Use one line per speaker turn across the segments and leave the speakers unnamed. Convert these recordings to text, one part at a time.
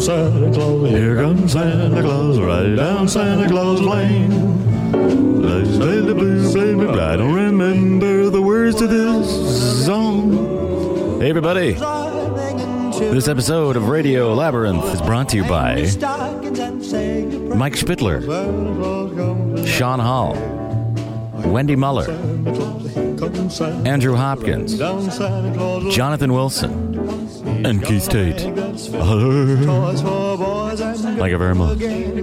Santa Claus, here comes Santa Claus, right down Santa Claus Lane. I don't remember the words to this song. Hey, everybody. This episode of Radio Labyrinth is brought to you by Mike Spittler, Sean Hall, Wendy Muller, Andrew Hopkins, Jonathan Wilson, and Keith Tate. Thank you very much.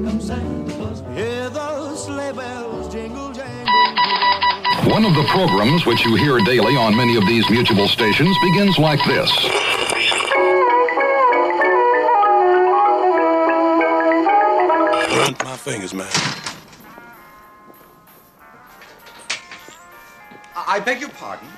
One of the programs which you hear daily on many of these mutual stations begins like this.
Run my fingers, man.
I beg your pardon?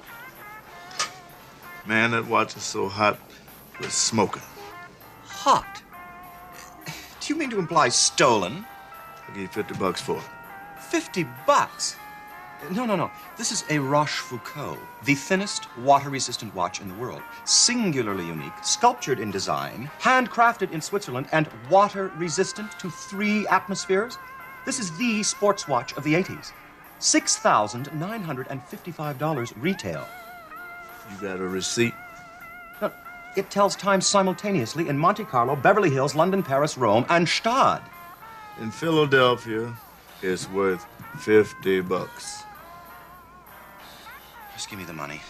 Man, that watch is so hot, it's smoking.
Hot? Do you mean to imply stolen?
I'll give you $50 for it.
$50? No. This is a Rochefoucauld, the thinnest water-resistant watch in the world. Singularly unique, sculptured in design, handcrafted in Switzerland, and water-resistant to 3 atmospheres. This is the sports watch of the 80s. $6,955 retail.
You got a receipt?
No, it tells time simultaneously in Monte Carlo, Beverly Hills, London, Paris, Rome, and Stade.
In Philadelphia, it's worth $50.
Just give me the money.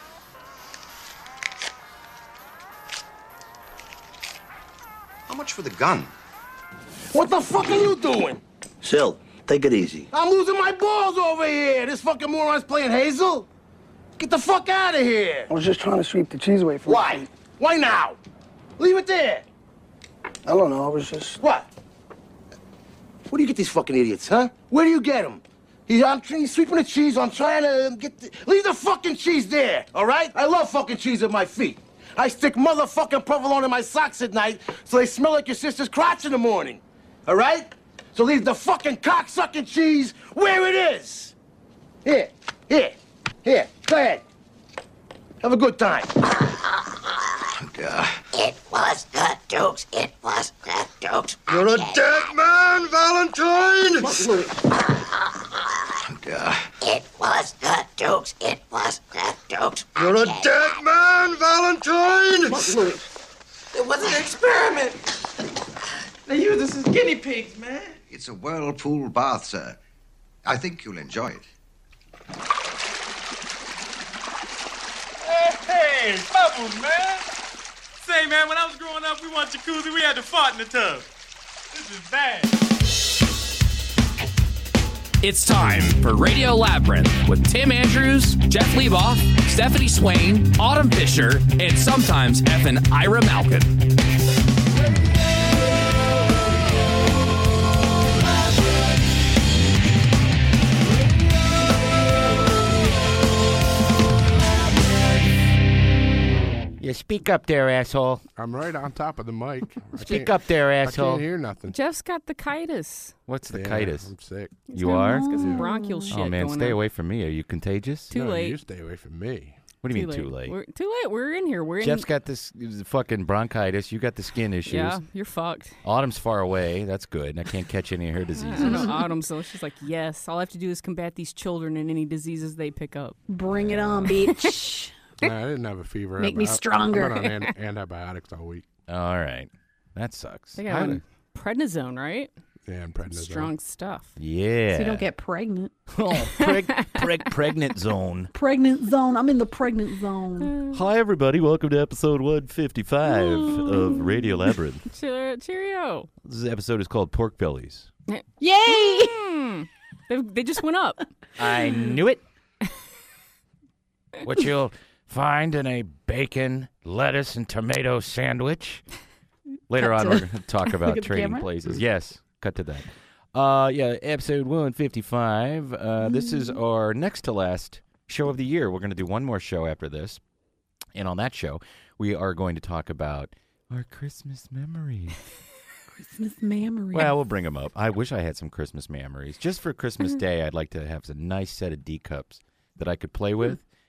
How much for the gun?
What the fuck are you doing?
Sil, take it easy.
I'm losing my balls over here. This fucking moron's playing Hazel. Get the fuck out of here.
I was just trying to sweep the cheese away from
Why?
you.
Why now? Leave it there.
I don't know. I was just...
What? Where do you get these fucking idiots, huh? Where do you get them? I'm sweeping the cheese. I'm trying to get the... Leave the fucking cheese there, all right? I love fucking cheese at my feet. I stick motherfucking provolone in my socks at night so they smell like your sister's crotch in the morning, all right? So leave the fucking cock-sucking cheese where it is. Here. Go ahead. Have a good time.
It was the Dukes. It was the Dukes.
You're a dead man, Valentine!
It was the Dukes. It was the Dukes.
You're a dead man, Valentine!
It was an experiment. They used us as guinea pigs, man.
It's a whirlpool bath, sir. I think you'll enjoy it.
Hey, bubbles, man. Say, man, when I was growing up, we want jacuzzi. We had to fart in the tub. This is bad.
It's time for Radio Labyrinth with Tim Andrews, Jeff Leboff, Stephanie Swain, Autumn Fisher, and sometimes effing Ira Malkin.
Yeah, speak up there, asshole.
I'm right on top of the mic.
Speak up there, asshole.
I can't hear nothing.
Jeff's got the chitis.
What's the
Yeah,
chitis?
I'm sick.
You are?
He's got some bronchial shit
Oh, man,
going
stay
on.
away from me. Are you contagious?
Too
No,
late.
you stay away from me.
What do you mean too late?
We're too late. We're in here. We're
Jeff's
in.
got this fucking bronchitis. You got the skin issues.
Yeah, you're fucked.
Autumn's far away. That's good. I can't catch any of her
I
diseases.
don't know Autumn, so she's like, yes, all I have to do is combat these children and any diseases they pick up.
Bring it on, bitch.
No, I didn't have a fever.
Make me stronger.
I've been on antibiotics all week.
All right. That sucks.
They got prednisone, right?
Yeah, and prednisone.
Strong stuff.
Yeah.
So you don't get pregnant.
Oh, pregnant zone.
Pregnant zone. I'm in the pregnant zone.
Hi, everybody. Welcome to episode 155 of Radio Labyrinth.
Cheerio.
This episode is called Pork Bellies.
Yay!
They just went up.
I knew it. What you'll find in a bacon, lettuce, and tomato sandwich. Later on, we're going to talk about
Look at the
trading
camera.
places. Yes, cut to that. Yeah, episode 155. This is our next to last show of the year. We're going to do one more show after this. And on that show, we are going to talk about our Christmas memories.
Christmas memories.
Well, we'll bring them up. I wish I had some Christmas memories. Just for Christmas Day, I'd like to have a nice set of D cups that I could play with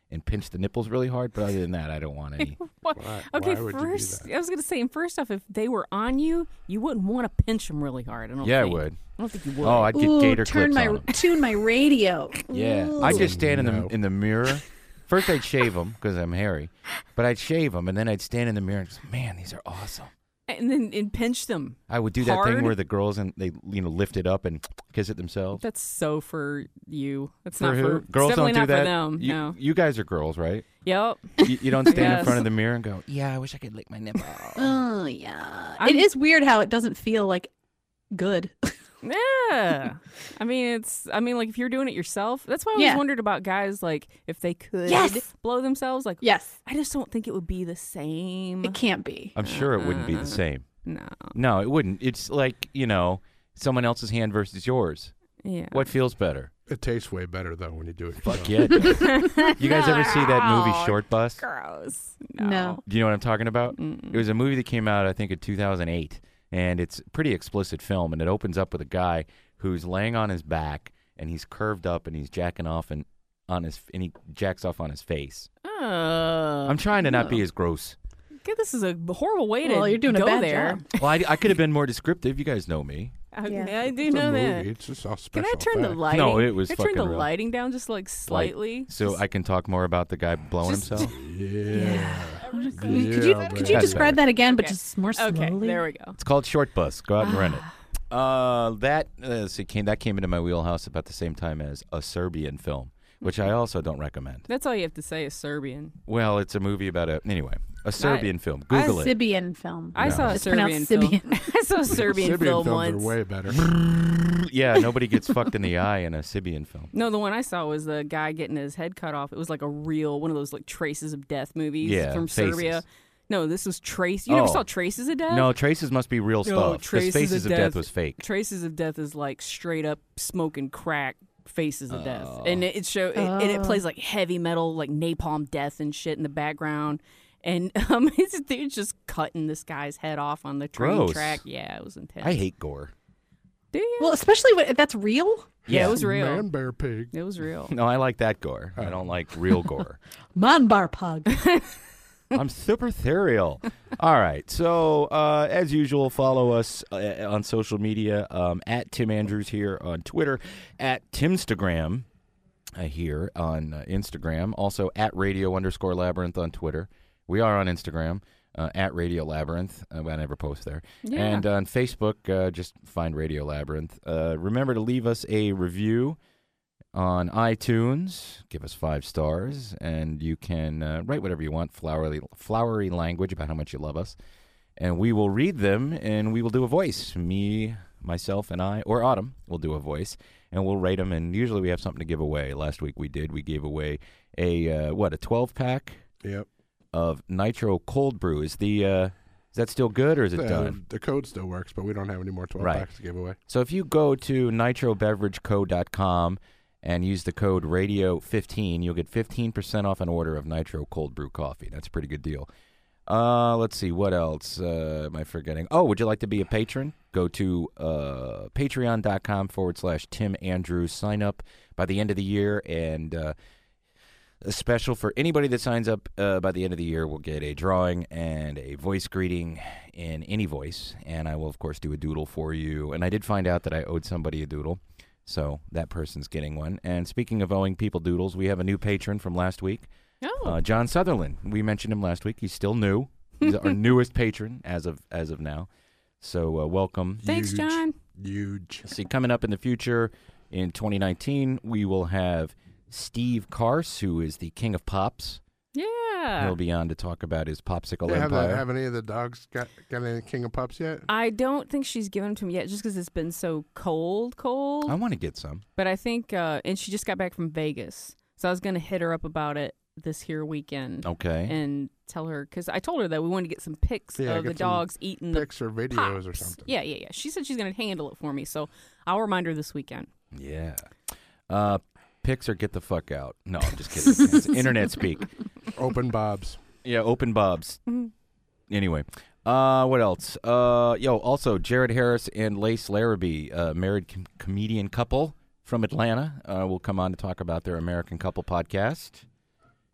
and pinch the nipples really hard. But other than that, I don't want any.
Okay,
why would you do
first,
that?
I was going to say, first off, if they were on you, you wouldn't want to pinch them really hard. I don't
Yeah, I
think.
would.
I don't think you would.
Oh, I'd get
Ooh,
gator
tune
clips on 'em.
tune my radio.
Yeah,
Ooh.
I'd just stand
No.
in the mirror. First, I'd shave them because I'm hairy, but I'd shave them, and then I'd stand in the mirror and just, man, these are awesome.
And then pinch them.
I would do that
hard.
thing where the girls and they lift it up and kiss it themselves.
That's so for you. That's
For
not
who?
for
Girls
it's
don't
definitely
do
not
that.
for them.
You,
No.
you guys are girls, right?
Yep.
You don't stand in
Yes.
front of the mirror and go, "Yeah, I wish I could lick my nipple."
Oh yeah. It is weird how it doesn't feel like good.
Yeah. I mean, like if you're doing it yourself, that's why I always
Yeah.
wondered about guys, like if they could
Yes.
blow themselves. Like,
Yes.
I just don't think it would be the same.
It can't be.
I'm sure it wouldn't be the same.
No.
No, it wouldn't. It's like, someone else's hand versus yours.
Yeah.
What feels better?
It tastes way better though when you do it.
Fuck
yourself.
yeah. You guys ever see that movie
Oh,
Short Bus?
Gross.
No.
Do you know what I'm talking about? It was a movie that came out, I think, in 2008, and it's a pretty explicit film, and it opens up with a guy who's laying on his back, and he's curved up, and he's jacking off and he jacks off on his face. I'm trying to not be as gross.
Okay, this is a horrible way
Well,
to
you're doing a
go
bad
there.
job.
Well, I could have been more descriptive. You guys know me.
Okay, I do
It's a
know
movie.
that.
It's just all
Can
special
I turn the
effects.
lighting?
No, it was
Can I turn the
fucking real.
lighting down just like slightly?
So I can talk more about the guy blowing himself.
Yeah.
Could you describe that again, but just more slowly?
Okay, there we go.
It's called Short Bus. Go out and rent it. That came into my wheelhouse about the same time as a Serbian film, which I also don't recommend.
That's all you have to say is Serbian.
Well, it's a movie about a Serbian film. Google it.
Sibian film.
I saw a
It's
Serbian
pronounced
film.
Sibian.
I saw a Serbian film
films
once.
are way better.
Yeah, nobody gets fucked in the eye in a Sibian film.
No, the one I saw was the guy getting his head cut off. It was like a real one of those like Traces of Death movies from
Faces.
Serbia. No, this was Trace. You never
Oh.
saw Traces of Death?
No, Traces must be real
No,
stuff. Because
Traces
Faces
of
of Death
Death
was fake.
Traces of Death is like straight up smoking crack. Faces of Death,
Oh.
and it plays like heavy metal, like Napalm Death and shit in the background, and they're just cutting this guy's head off on the train
Gross.
track. Yeah, it was intense.
I hate gore.
Do you?
Well, especially when that's real.
Yeah, it was real.
Man, bear, pig.
It was real.
No, I like that gore. I don't like real gore.
Man bar pug.
I'm super ethereal. All right. So, as usual, follow us on social media at Tim Andrews here on Twitter, at Timstagram here on Instagram, also at Radio_Labyrinth on Twitter. We are on Instagram at Radio Labyrinth. I never post there.
Yeah.
And on Facebook, just find Radio Labyrinth. Remember to leave us a review on iTunes. Give us 5 stars, and you can write whatever you want, flowery language about how much you love us, and we will read them, and we will do a voice. Me, myself, and I, or Autumn, will do a voice, and we'll rate them, and usually we have something to give away. Last week we gave away a 12-pack
Yep.
of Nitro Cold Brew. Is that still good, or is it done?
The code still works, but we don't have any more 12 packs to give away.
So if you go to nitrobeverageco.com and use the code radio15, you'll get 15% off an order of Nitro Cold Brew coffee. That's a pretty good deal. Let's see, what else am I forgetting? Oh, would you like to be a patron? Go to patreon.com/Tim Andrews. Sign up by the end of the year, and a special for anybody that signs up by the end of the year will get a drawing and a voice greeting in any voice, and I will, of course, do a doodle for you. And I did find out that I owed somebody a doodle, so that person's getting one. And speaking of owing people doodles, we have a new patron from last week, John Sutherland. We mentioned him last week. He's still new. He's our newest patron as of now. So welcome.
Thanks, John.
Huge.
See, coming up in the future in 2019, we will have Steve Karst, who is the king of pops.
Yeah.
He'll be on to talk about his popsicle
Have
empire.
any of the dogs got any King of Pups yet?
I don't think she's given them to him yet, just because it's been so cold.
I want to get some.
But I think, and she just got back from Vegas, so I was going to hit her up about it this here weekend.
Okay.
And tell her, because I told her that we wanted to get some pics of the
get
dogs
some
eating
pics
the
or videos
pops.
or something.
Yeah. She said she's going to handle it for me, so I'll remind her this weekend.
Yeah. Pics or get the fuck out. No, I'm just kidding. It's internet speak.
Open Bobs.
Yeah, open Bobs. Anyway, what else? Also, Jared Harris and Lace Larrabee, married comedian couple from Atlanta, will come on to talk about their American Couple podcast.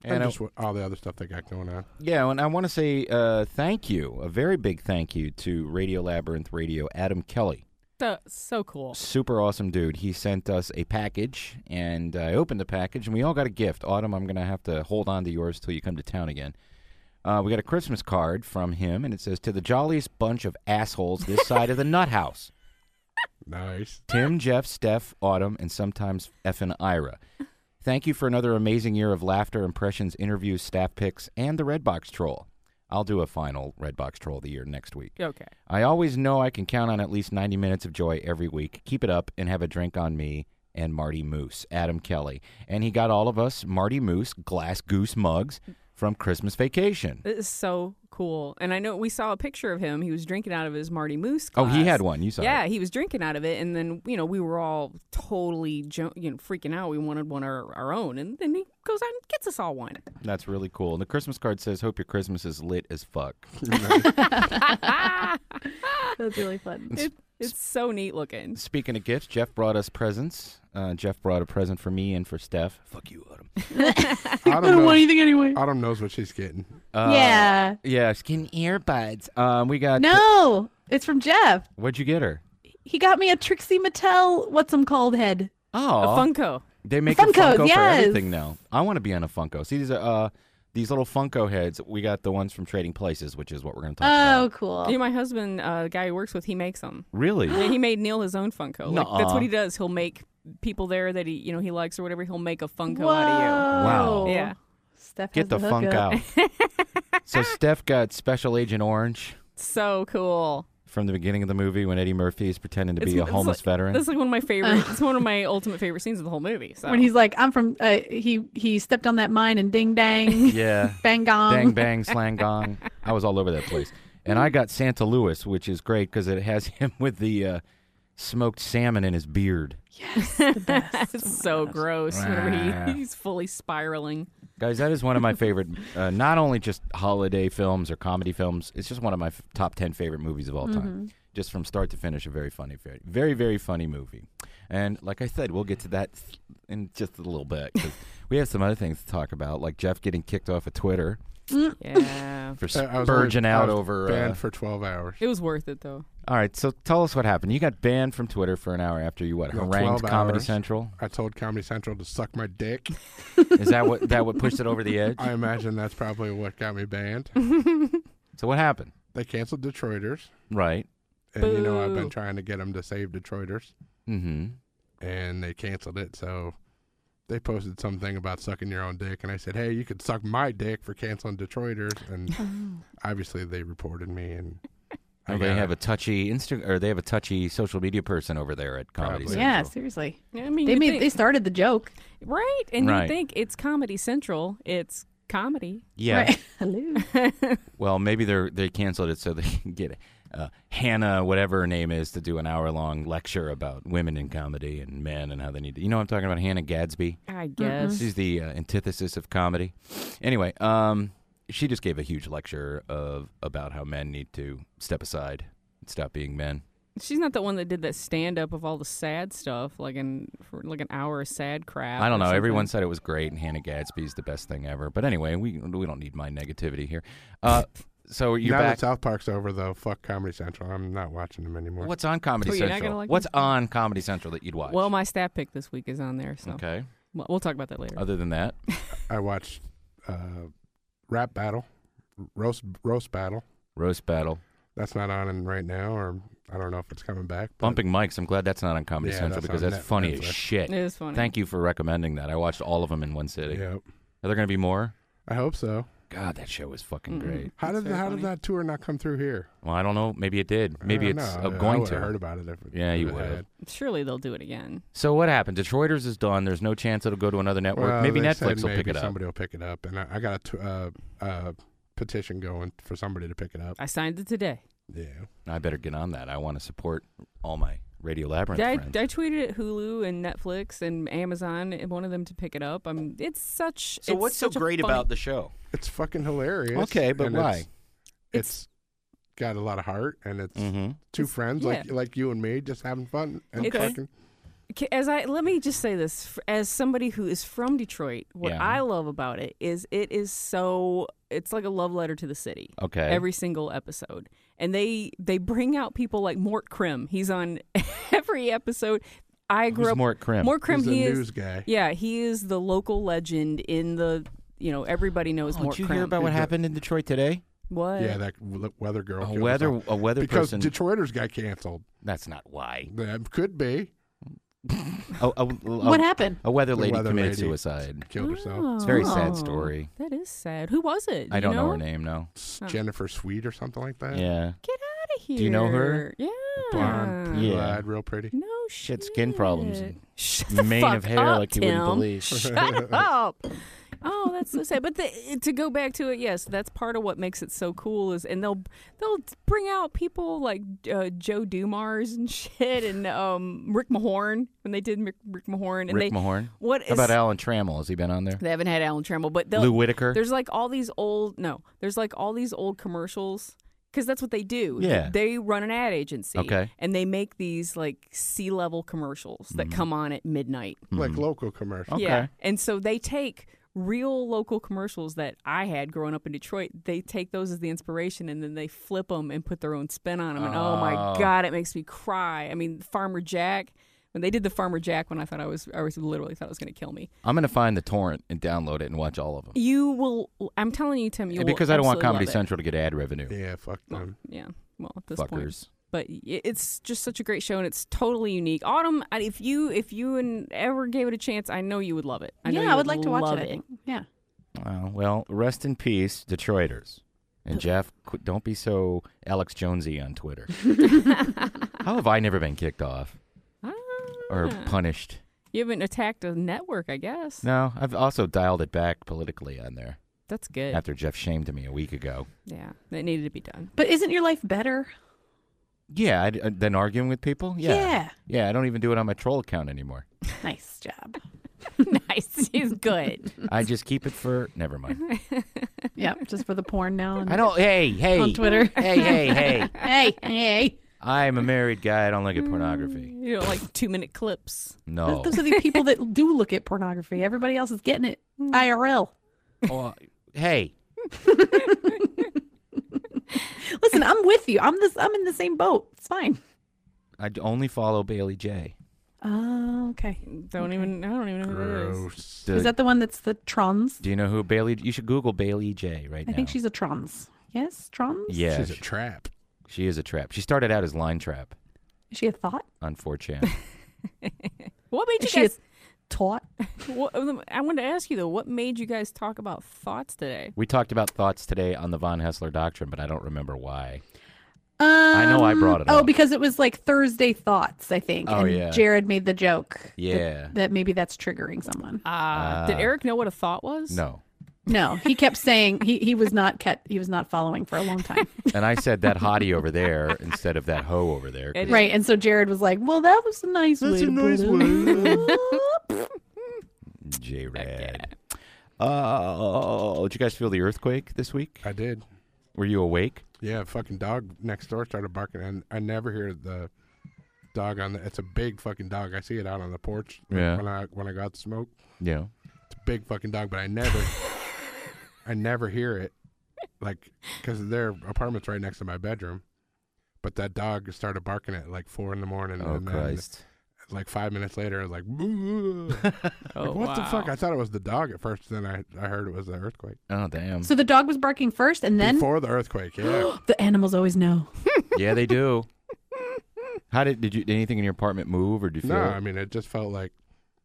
And just all the other stuff they got going on.
Yeah, and I want to say thank you, a very big thank you to Radio Labyrinth Radio, Adam Kelly.
So cool.
Super awesome dude. He sent us a package, and I opened the package, and we all got a gift. Autumn, I'm going to have to hold on to yours till you come to town again. We got a Christmas card from him, and it says, "To the jolliest bunch of assholes this side of the nut house."
Nice.
Tim, Jeff, Steph, Autumn, and sometimes effin' Ira. Thank you for another amazing year of laughter, impressions, interviews, staff picks, and the Redbox Troll. I'll do a final Redbox Troll of the year next week.
Okay.
I always know I can count on at least 90 minutes of joy every week. Keep it up and have a drink on me and Marty Moose, Adam Kelly. And he got all of us Marty Moose Glass Goose mugs from Christmas Vacation.
It is so cool. And I know we saw a picture of him. He was drinking out of his Marty Moose glass.
Oh, he had one. You saw it.
Yeah, he was drinking out of it. And then, we were all totally freaking out. We wanted one of our own. And then he goes out and gets us all one.
That's really cool. And the Christmas card says, "Hope your Christmas is lit as fuck."
That's really fun.
It's so neat looking.
Speaking of gifts, Jeff brought us presents. Jeff brought a present for me and for Steph. Fuck you, Autumn.
I don't want anything anyway.
Autumn knows what she's getting.
Yeah.
Yeah, skin earbuds. We got...
No, it's from Jeff.
What'd you get her?
He got me a Trixie Mattel, what's them called, head.
Oh.
A Funko.
They make a Funko
yes.
for everything now. I want to be on a Funko. See, these are... These little Funko heads, we got the ones from Trading Places, which is what we're going to talk about.
Oh, cool.
My husband, the guy he works with, he makes them.
Really?
Yeah, he made Neil his own Funko. Like,
Nuh-uh.
that's what he does. He'll make people there that he likes or whatever. He'll make a Funko
Whoa.
out of you.
Wow.
Yeah.
Steph
Get the
has
funk out. So Steph got Special Agent Orange
So cool.
from the beginning of the movie when Eddie Murphy is pretending to be a homeless veteran.
That's like one of my favorite. It's one of my ultimate favorite scenes of the whole movie. So.
When he's like, I'm from, he stepped on that mine and ding dang.
Yeah.
Bang gong.
Bang, bang, slang gong. I was all over that place. And I got Santa Louis, which is great because it has him with the smoked salmon in his beard.
Yes, the best.
It's so gross whenever he's fully spiraling.
Guys, that is one of my favorite, not only just holiday films or comedy films, it's just one of my top 10 favorite movies of all time. Just from start to finish, a very funny, very, very funny movie. And like I said, we'll get to that in just a little bit. 'Cause we have some other things to talk about, like Jeff getting kicked off of Twitter.
Yeah.
For spurging out over...
banned for 12 hours.
It was worth it, though.
All right, so tell us what happened. You got banned from Twitter for an hour after you, harangued
12
Comedy
hours.
Central?
I told Comedy Central to suck my dick.
Is that what pushed it over the edge?
I imagine that's probably what got me banned.
So what happened?
They canceled Detroiters.
Right.
And, I've been trying to get them to save Detroiters.
Mm-hmm.
And they canceled it, so... They posted something about sucking your own dick, and I said, "Hey, you could suck my dick for canceling Detroiters." And obviously, they reported me, and
they have a touchy they have a touchy social media person over there at Comedy Central.
Yeah, seriously.
I mean,
they started the joke,
right? And
Right.
you think it's Comedy Central? It's comedy.
Yeah.
Right. Hello.
Well, maybe they canceled it so they can get Hannah, whatever her name is, to do an hour-long lecture about women in comedy and men and how they need to... You know what I'm talking about? Hannah Gadsby?
I guess.
She's the antithesis of comedy. Anyway, she just gave a huge lecture about how men need to step aside and stop being men.
She's not the one that did that stand-up of all the sad stuff, for an hour of sad crap.
I don't know.
or something.
Everyone said it was great, and Hannah Gadsby's the best thing ever. But anyway, we don't need my negativity here. So you're
now
back.
that South Park's over, though, fuck Comedy Central. I'm not watching them anymore.
What's on Comedy
you're not
Central?
gonna like
What's
them?
on Comedy Central that you'd watch?
Well, my stat pick this week is on there, so
Okay.
We'll talk about that later.
Other than that,
I watched Rap Battle, Roast Battle.
Roast Battle.
That's not on right now, or I don't know if it's coming back. but-
Bumping Mics. I'm glad that's not on Comedy
Yeah,
Central
that's
because
on
that's funny as
Netflix.
shit.
It is funny.
Thank you for recommending that. I watched all of them in one sitting.
Yep.
Are there going to be more?
I hope so.
God, that show was fucking great.
How did
very funny.
that tour not come through here?
Well, I don't know. Maybe it did. Maybe
I
it's
don't know. I
going
would've
to.
heard about it if
Yeah, you
if it
would have.
had.
Surely they'll do it again.
So what happened? Detroiters is done. There's no chance it'll go to another network.
Well,
maybe
they
Netflix
said
will
maybe
pick it up.
Somebody will pick it up, and I got a petition going for somebody to pick it up.
I signed it today.
Yeah.
I better get on that. I want to support all my Radio Labyrinth
I
friends.
tweeted at Hulu and Netflix and Amazon and one of them to pick it up. It's such.
So
it's
what's so
such a
great
funny-
about the show?
It's fucking hilarious.
Okay, but
and
why?
It's got a lot of heart, and it's
Mm-hmm.
two friends
yeah.
like you and me just having fun and
It's-
fucking.
let me just say this as somebody who is from Detroit. What I love about it is it's like a love letter to the city.
Okay.
Every single episode, and they bring out people like Mort Krim. He's on every episode. I grew up.
Mort Krim?
Mort Krim.
He's the
He is
news guy.
Yeah, he is the local legend in the. Everybody knows Mort
Did you
Krim.
hear about what happened in Detroit today?
What?
Yeah, that weather girl.
A
killed
weather
herself. because
person.
Detroiters got canceled.
That's not why.
That could be.
What happened?
A weather lady
weather
committed
lady
suicide.
Killed herself.
It's a very sad story.
That is sad. Who was it?
I don't know her
her
name. No.
Jennifer Sweet or something like that.
Yeah.
Get out of here.
Do you know her?
Yeah.
Blonde, blue-eyed, real pretty.
No
She had skin problems. And
Shut the
mane
fuck
of hair
up,
like you wouldn't
Tim.
believe.
Shut up. Oh, that's so sad. But to go back to it, yes, that's part of what makes it so cool. And they'll bring out people like Joe Dumars and shit, and Rick Mahorn when they did Rick Mahorn. And
Rick Mahorn.
What
How about Alan Trammell? Has he been on there?
They haven't had Alan Trammell, but
Lou Whitaker.
There's like all these old commercials. Because that's what they do.
Yeah.
They run an ad agency.
Okay.
And they make these like C-level commercials that come on at midnight.
Like local commercials.
Yeah. And so they take real local commercials that I had growing up in Detroit. They take those as the inspiration and then they flip them and put their own spin on them. And oh my God, it makes me cry. I mean, Farmer Jack. When they did the Farmer Jack one, I literally thought it was going to kill me.
I'm going to find the torrent and download it and watch all of them.
You will. I'm telling you, Tim. You will
because I don't want
absolutely
Comedy
love it.
Central to get ad revenue.
Yeah, fuck them.
Yeah. Well, at this
Fuckers.
point. But it's just such a great show, and it's totally unique. Autumn, if you ever gave it a chance, I know you would love it.
I would like to watch it. I think. Yeah.
Well, rest in peace, Detroiters. And Jeff, don't be so Alex Jonesy on Twitter. How have I never been kicked off or punished?
You haven't attacked a network, I guess.
No, I've also dialed it back politically on there.
That's good.
After Jeff shamed me a week ago.
Yeah, that needed to be done.
But isn't your life better?
Yeah, than arguing with people?
Yeah.
Yeah, I don't even do it on my troll account anymore.
Nice job.
Nice. He's good.
I just keep it for... Never mind.
Yeah, just for the porn now.
I don't... Hey.
On Twitter.
Hey.
Hey.
I'm a married guy. I don't look at pornography.
You don't like 2-minute clips.
No.
Those are the people that do look at pornography. Everybody else is getting it IRL.
Oh, hey.
Listen, I'm with you. I'm in the same boat. It's fine.
I only follow Bailey J.
Oh, okay.
I don't even know who that is.
Is that the one that's the trans?
Do you know who Bailey? You should Google Bailey J right now.
I think she's a trans. Yes, trans?
Yeah.
She's a trap.
She is a trap. She started out as Line Trap
Is she a thought?
on 4chan.
What made you
Is she
guys...
taught?
I wanted to ask you, though, what made you guys talk about thoughts today?
We talked about thoughts today on the Von Hessler Doctrine, but I don't remember why. I know I brought it up.
Oh, because it was like Thursday Thoughts, I think.
Oh,
and
yeah.
Jared made the joke.
Yeah.
That maybe that's triggering someone.
Did Eric know what a thought was?
No.
No, he kept saying he was not following for a long time.
And I said that hottie over there instead of that hoe over there.
Right, and so Jared was like, "Well, that was a nice way to put it."
J-Rad. Did you guys feel the earthquake this week?
I did.
Were you awake?
Yeah, a fucking dog next door started barking, and I never hear the dog on the. It's a big fucking dog. I see it out on the porch.
Yeah.
When I got the smoke.
Yeah.
It's a big fucking dog, but I never hear it, like, because their apartment's right next to my bedroom. But that dog started barking at like 4 a.m.
Oh,
and
Christ.
Then, like 5 minutes later, I was like, what the fuck? I thought it was the dog at first, then I heard it was the earthquake.
Oh, damn.
So the dog was barking first, and then
before the earthquake, yeah.
The animals always know.
Yeah, they do. How did anything in your apartment move, or did you feel?
No, I mean, it just felt like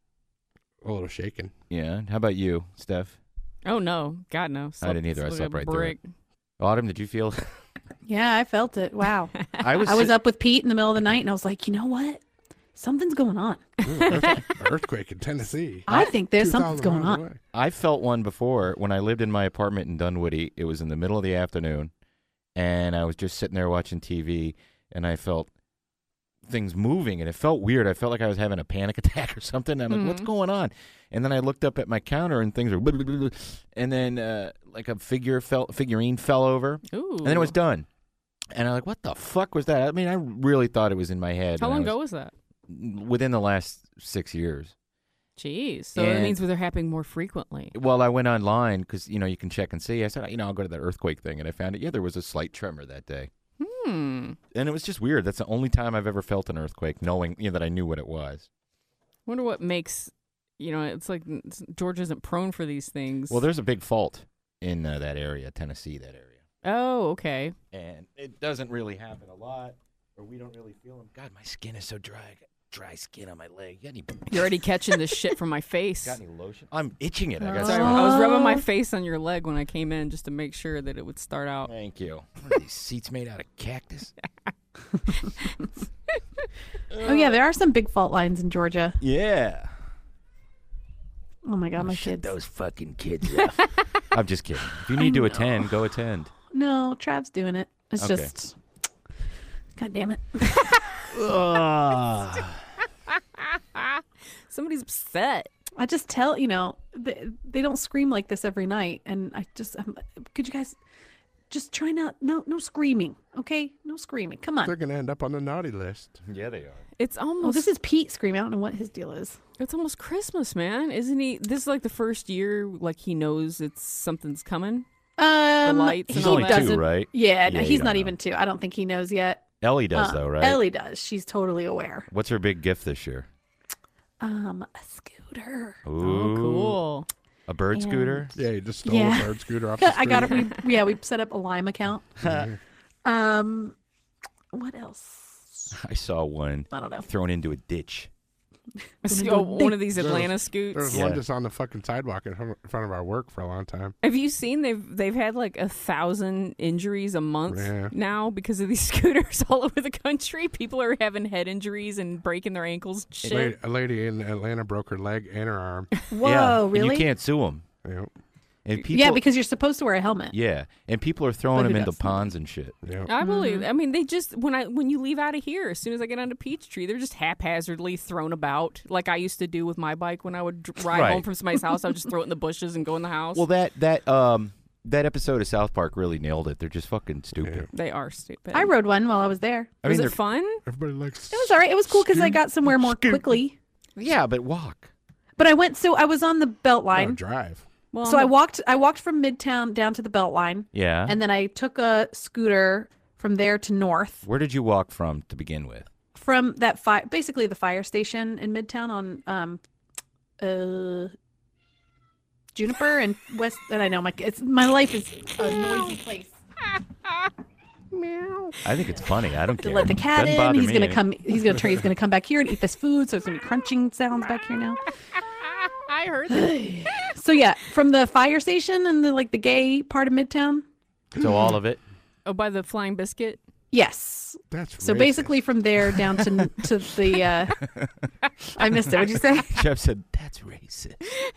a little shaken.
Yeah. How about you, Steph?
Oh, no. God, no.
I didn't either. I slept right through
brick.
it. Autumn, did you feel?
Yeah, I felt it. Wow.
I was
up with Pete in the middle of the night, and I was like, you know what? Something's going on.
Earthquake in Tennessee.
I think there's something's going on.
Away.
I felt one before when I lived in my apartment in Dunwoody. It was in the middle of the afternoon, and I was just sitting there watching TV, and I felt things moving, and it felt weird. I felt like I was having a panic attack or something. I'm like, what's going on? And then I looked up at my counter, and things were, and then like a figurine fell over,
Ooh.
and then it was done. And I'm like, what the fuck was that? I mean, I really thought it was in my head.
How long ago was that?
within the last 6 years.
Jeez. So that means they're happening more frequently.
Well, I went online because, you can check and see. I said, I'll go to that earthquake thing. And I found there was a slight tremor that day. And it was just weird. That's the only time I've ever felt an earthquake, knowing that I knew what it was.
Wonder what makes, it's like Georgia isn't prone for these things.
Well, there's a big fault in that area, Tennessee, that area.
Oh, okay.
And it doesn't really happen a lot, or we don't really feel them. God, my skin is so dry. I got dry skin on my leg.
You're already catching this shit from my face.
Got any lotion? I'm itching it.
I was rubbing my face on your leg when I came in just to make sure that it would start out.
Thank you. What are these seats made out of cactus?
Oh, yeah, there are some big fault lines in Georgia.
Yeah.
Oh, my God, my
shut
kids.
those fucking kids up. I'm just kidding. If you need to attend, go attend.
No, Trav's doing it. It's
Okay.
just... God damn it.
Somebody's upset.
I just tell, they don't scream like this every night. And could you guys just try not, no screaming, okay? No screaming. Come on.
They're going to end up on the naughty list.
Yeah, they are.
It's almost...
Oh, this is Pete screaming. I don't know what his deal is.
It's almost Christmas, man. Isn't he? This is like the first year, like he knows something's coming. The lights
He's
and all
only
that.
2, right?
Yeah,
Yeah,
no,
you
he's
don't
not
know.
even 2. I don't think he knows yet.
Ellie does, though, right?
Ellie does. She's totally aware.
What's her big gift this year?
A scooter.
Ooh.
Cool.
A bird
And-
scooter?
Yeah, you just stole a bird scooter off the street.
I got it. We set up a Lime account. What else?
I saw one
I don't know.
thrown into a ditch.
One of these Atlanta scoots.
There was one just on the fucking sidewalk in front of our work for a long time.
Have you seen they've had like 1,000 injuries a month now because of these scooters all over the country? People are having head injuries and breaking their ankles. And shit.
A lady in Atlanta broke her leg and her arm.
Whoa,
And
really?
you can't sue them.
Yep.
And people,
Yeah, because you're supposed to wear a helmet.
Yeah, and people are throwing
But who
them into
does?
ponds and shit.
Yeah.
I believe. I mean, they just when you leave out of here, as soon as I get onto Peachtree, they're just haphazardly thrown about, like I used to do with my bike when I would ride
Right.
home from somebody's house. I would just throw it in the bushes and go in the house.
Well, that episode of South Park really nailed it. They're just fucking stupid.
They are stupid.
I rode one while I was there.
I mean,
Was
they're-
it fun?
Everybody likes.
It was all right. It was cool because I got somewhere more quickly.
Yeah, but walk.
But I was on the Beltline.
Drive.
Well,
So I walked from Midtown down to the Beltline.
Yeah.
And then I took a scooter from there to North.
Where did you walk from to begin with?
From that basically the fire station in Midtown on Juniper and West. And I know my life is a noisy place. Meow.
I think it's funny. I don't
To
care.
let the cat
Doesn't
in.
bother
He's
me
gonna
any.
come. He's gonna come back here and eat this food. So it's gonna be crunching sounds back here now.
I heard that.
So yeah, from the fire station and the gay part of Midtown.
So all of it.
Oh, by the Flying Biscuit?
Yes.
That's
so
racist.
basically from there down to the. I missed it. What'd you say?
Jeff said that's racist.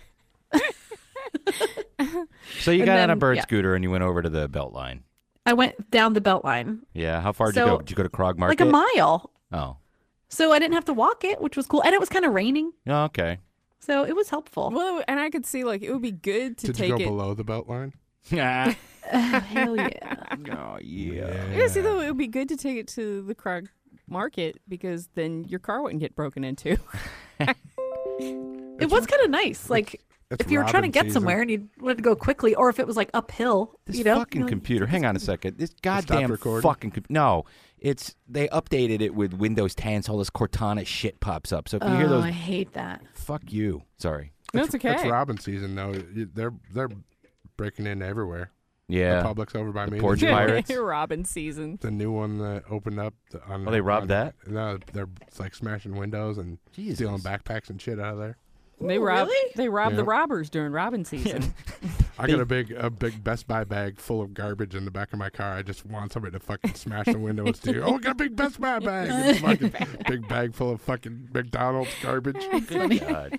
So you
And
got on a
then-
bird
yeah.
scooter and you went over to the Beltline.
I went down the Beltline.
Yeah. How far did you
So,
go? Did you go to Krog Market?
Like a mile.
Oh.
So I didn't have to walk it, which was cool. And it was kind of raining.
Oh, okay.
So it was helpful.
Well, and I could see it would be good to
Did
take
you go
it.
below the belt line?
Yeah.
Hell yeah.
Oh yeah.
Yeah, see, though, it would be good to take it to the Krog Market because then your car wouldn't get broken into.
It was kind of nice. Like,
It's
if you were trying to
robin
get
season.
somewhere and you wanted to go quickly, or if it was like uphill,
This
you know?
fucking
You're like,
computer. Hang on a second. This goddamn
recording?
fucking no. They updated it with Windows 10, so all this Cortana shit pops up. So if you hear those,
I hate that.
fuck you. Sorry.
No, it's okay.
It's robin season though. They're breaking into everywhere.
Yeah.
The Publix over by me.
Porch
The new one-
Pirates.
Robin season.
The new one that opened up. On,
Oh, they robbed that?
No, they're like smashing windows and stealing backpacks and shit out of there.
They
Ooh,
robbed.
really?
They robbed the
Yep.
robbers during Robin season.
I got a big Best Buy bag full of garbage in the back of my car. I just want somebody to fucking smash the window and steal. Oh, I got a big Best Buy bag. It's a fucking big bag full of fucking McDonald's garbage.
Good God.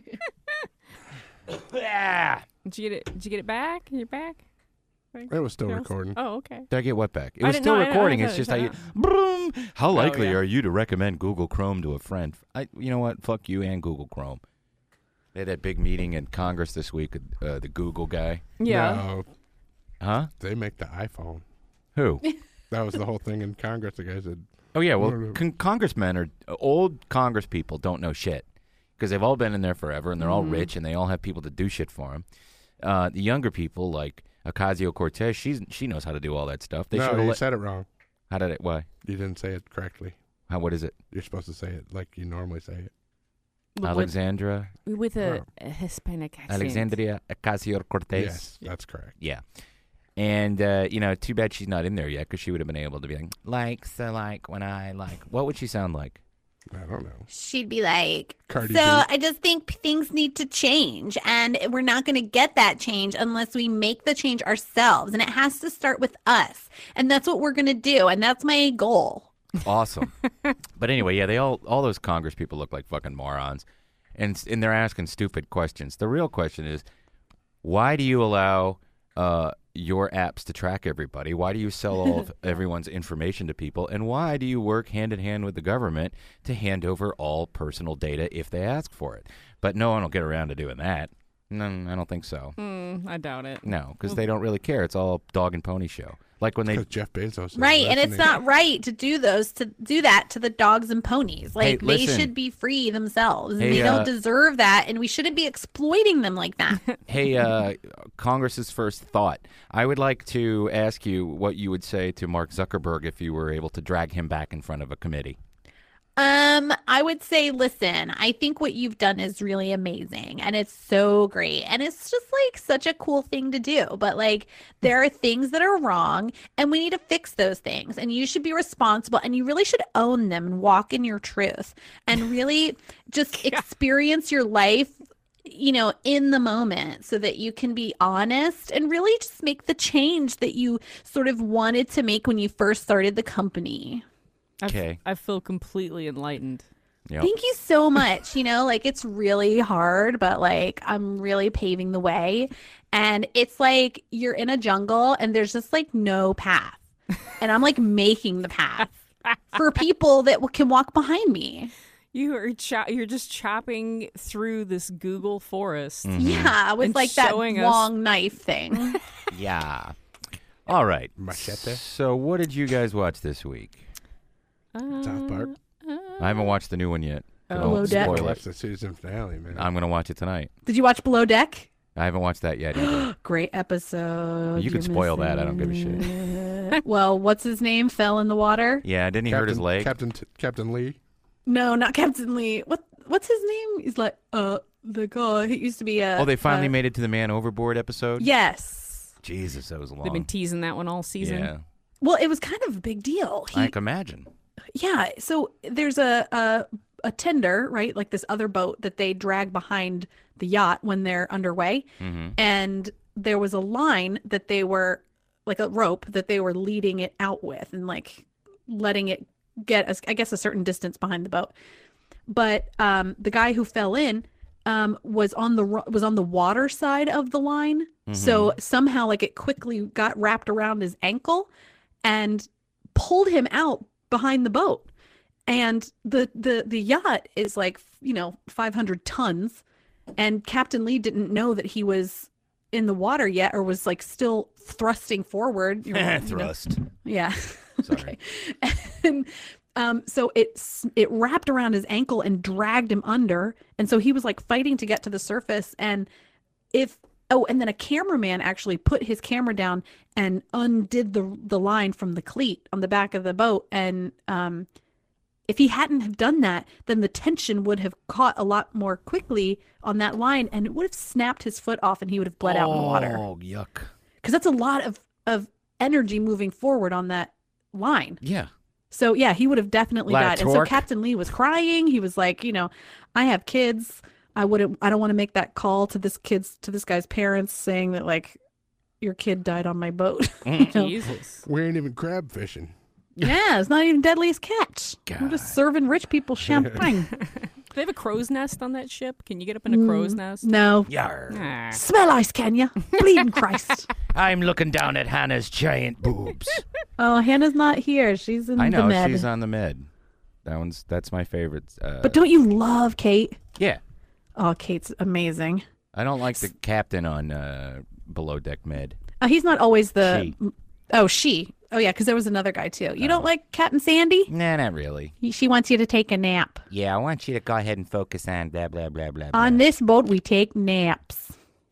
Did you get it back? You're back.
It was still
No?
recording.
Oh, okay.
Did I get what back? It
I
was
didn't
still
know. I didn't-
recording.
I
It's
thought
just
it
how you. Broom. How likely
yeah.
are you to recommend Google Chrome to a friend? You know what? Fuck you and Google Chrome. They had that big meeting in Congress this week with the Google guy.
Yeah.
No,
Huh?
they make the iPhone.
Who?
That was the whole thing in Congress. The guy said,
Oh, yeah. Well, congressmen are old Congress people don't know shit because they've all been in there forever and they're all rich and they all have people to do shit for them. The younger people, like Ocasio-Cortez, she knows how to do all that stuff. They
No, you said it wrong.
How did it? Why?
You didn't say it correctly.
What is it?
You're supposed to say it like you normally say it.
Alexandra?
With a Hispanic accent.
Alexandria Ocasio-Cortez.
Yes, that's correct.
Yeah. And, too bad she's not in there yet because she would have been able to be what would she sound like?
I don't know.
She'd be like,
Cardi
so
B.
I just think things need to change, and we're not going to get that change unless we make the change ourselves, and it has to start with us, and that's what we're going to do, and that's my goal.
Awesome. But anyway, yeah, all those Congress people look like fucking morons, and they're asking stupid questions. The real question is, why do you allow your apps to track everybody? Why do you sell all of everyone's information to people? And why do you work hand in hand with the government to hand over all personal data if they ask for it? But no one will get around to doing that. No, I don't think so.
I doubt it.
No, because they don't really care. It's all dog and pony show. Like when they
Jeff Bezos,
right? And it's not right to do that to the dogs and ponies. Like
Hey,
they
listen.
should be free themselves.
Hey,
they don't deserve that, and we shouldn't be exploiting them like that.
Hey, Congress's first thought. I would like to ask you what you would say to Mark Zuckerberg if you were able to drag him back in front of a committee.
I would say, listen, I think what you've done is really amazing and it's so great. And it's just like such a cool thing to do. But like there are things that are wrong and we need to fix those things. And you should be responsible and you really should own them and walk in your truth and really just experience your life, in the moment so that you can be honest and really just make the change that you sort of wanted to make when you first started the company.
Okay.
I feel completely enlightened.
Yep.
Thank you so much. It's really hard, but like I'm really paving the way. And it's like you're in a jungle and there's just like no path. And I'm like making the path for people that can walk behind me.
You're just chopping through this Google forest.
Mm-hmm.
Yeah, with
and
like that
showing us-
long knife thing.
Yeah. All right.
Machete.
So what did you guys watch this week?
South Park.
I haven't watched the new one yet. So
Below
don't
Deck.
spoil
Watch
it.
the season finale, man.
I'm going to watch it tonight.
Did you watch Below Deck?
I haven't watched that yet either.
Great episode.
You can
You're
spoil that. I don't give a
missing
shit.
it. Well, what's his name? Fell in the water?
Yeah, didn't he hurt his leg?
Captain Lee.
No, not Captain Lee. What's his name? He's like, the guy. He used to be a.
Oh, they finally made it to the Man Overboard episode?
Yes.
Jesus, that was long.
They've been teasing that one all season.
Yeah,
Well, it was kind of a big deal.
I can imagine.
Yeah. So there's a tender, right? Like this other boat that they drag behind the yacht when they're underway.
Mm-hmm.
And there was a line that they were, like a rope that they were leading it out with and like letting it get, I guess, a certain distance behind the boat. But the guy who fell in was on the water side of the line.
Mm-hmm.
So somehow like it quickly got wrapped around his ankle and pulled him out behind the boat. And the yacht is like, 500 tons. And Captain Lee didn't know that he was in the water yet or was like still thrusting forward.
Thrust.
Yeah.
Sorry.
And so it wrapped around his ankle and dragged him under. And so he was like fighting to get to the surface. And and then a cameraman actually put his camera down and undid the line from the cleat on the back of the boat. And if he hadn't have done that, then the tension would have caught a lot more quickly on that line and it would have snapped his foot off and he would have bled out in the water.
Oh, yuck.
Because that's a lot of energy moving forward on that line.
Yeah.
So yeah, he would have definitely
Lot of
died. And so
torque.
Captain Lee was crying. He was like, I have kids. I don't want to make that call to this guy's parents saying that like your kid died on my boat.
Jesus.
We ain't even crab fishing.
Yeah, it's not even Deadliest Catch. We're just serving rich people champagne.
Do they have a crow's nest on that ship? Can you get up in a crow's nest?
No.
Yar.
Ah.
Smell ice, can ya? Bleeding Christ.
I'm looking down at Hannah's giant boobs.
Oh, Hannah's not here. She's in
I know,
the med.
she's on the med. That's my favorite.
But don't you love Kate?
Yeah.
Oh, Kate's amazing.
I don't like the captain on Below Deck Med.
He's not always the.
She.
Oh, she.
Oh yeah, because there was another guy too. You don't like Captain Sandy?
Nah, not really.
She wants you to take a nap.
Yeah, I want you to go ahead and focus on blah, blah, blah, blah, blah.
On this boat, we take naps.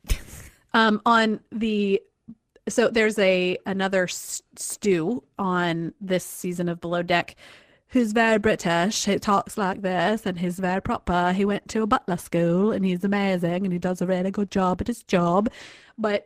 So there's another stew on this season of Below Deck who's very British. He talks like this and he's very proper. He went to a butler school and he's amazing and he does a really good job at his job. But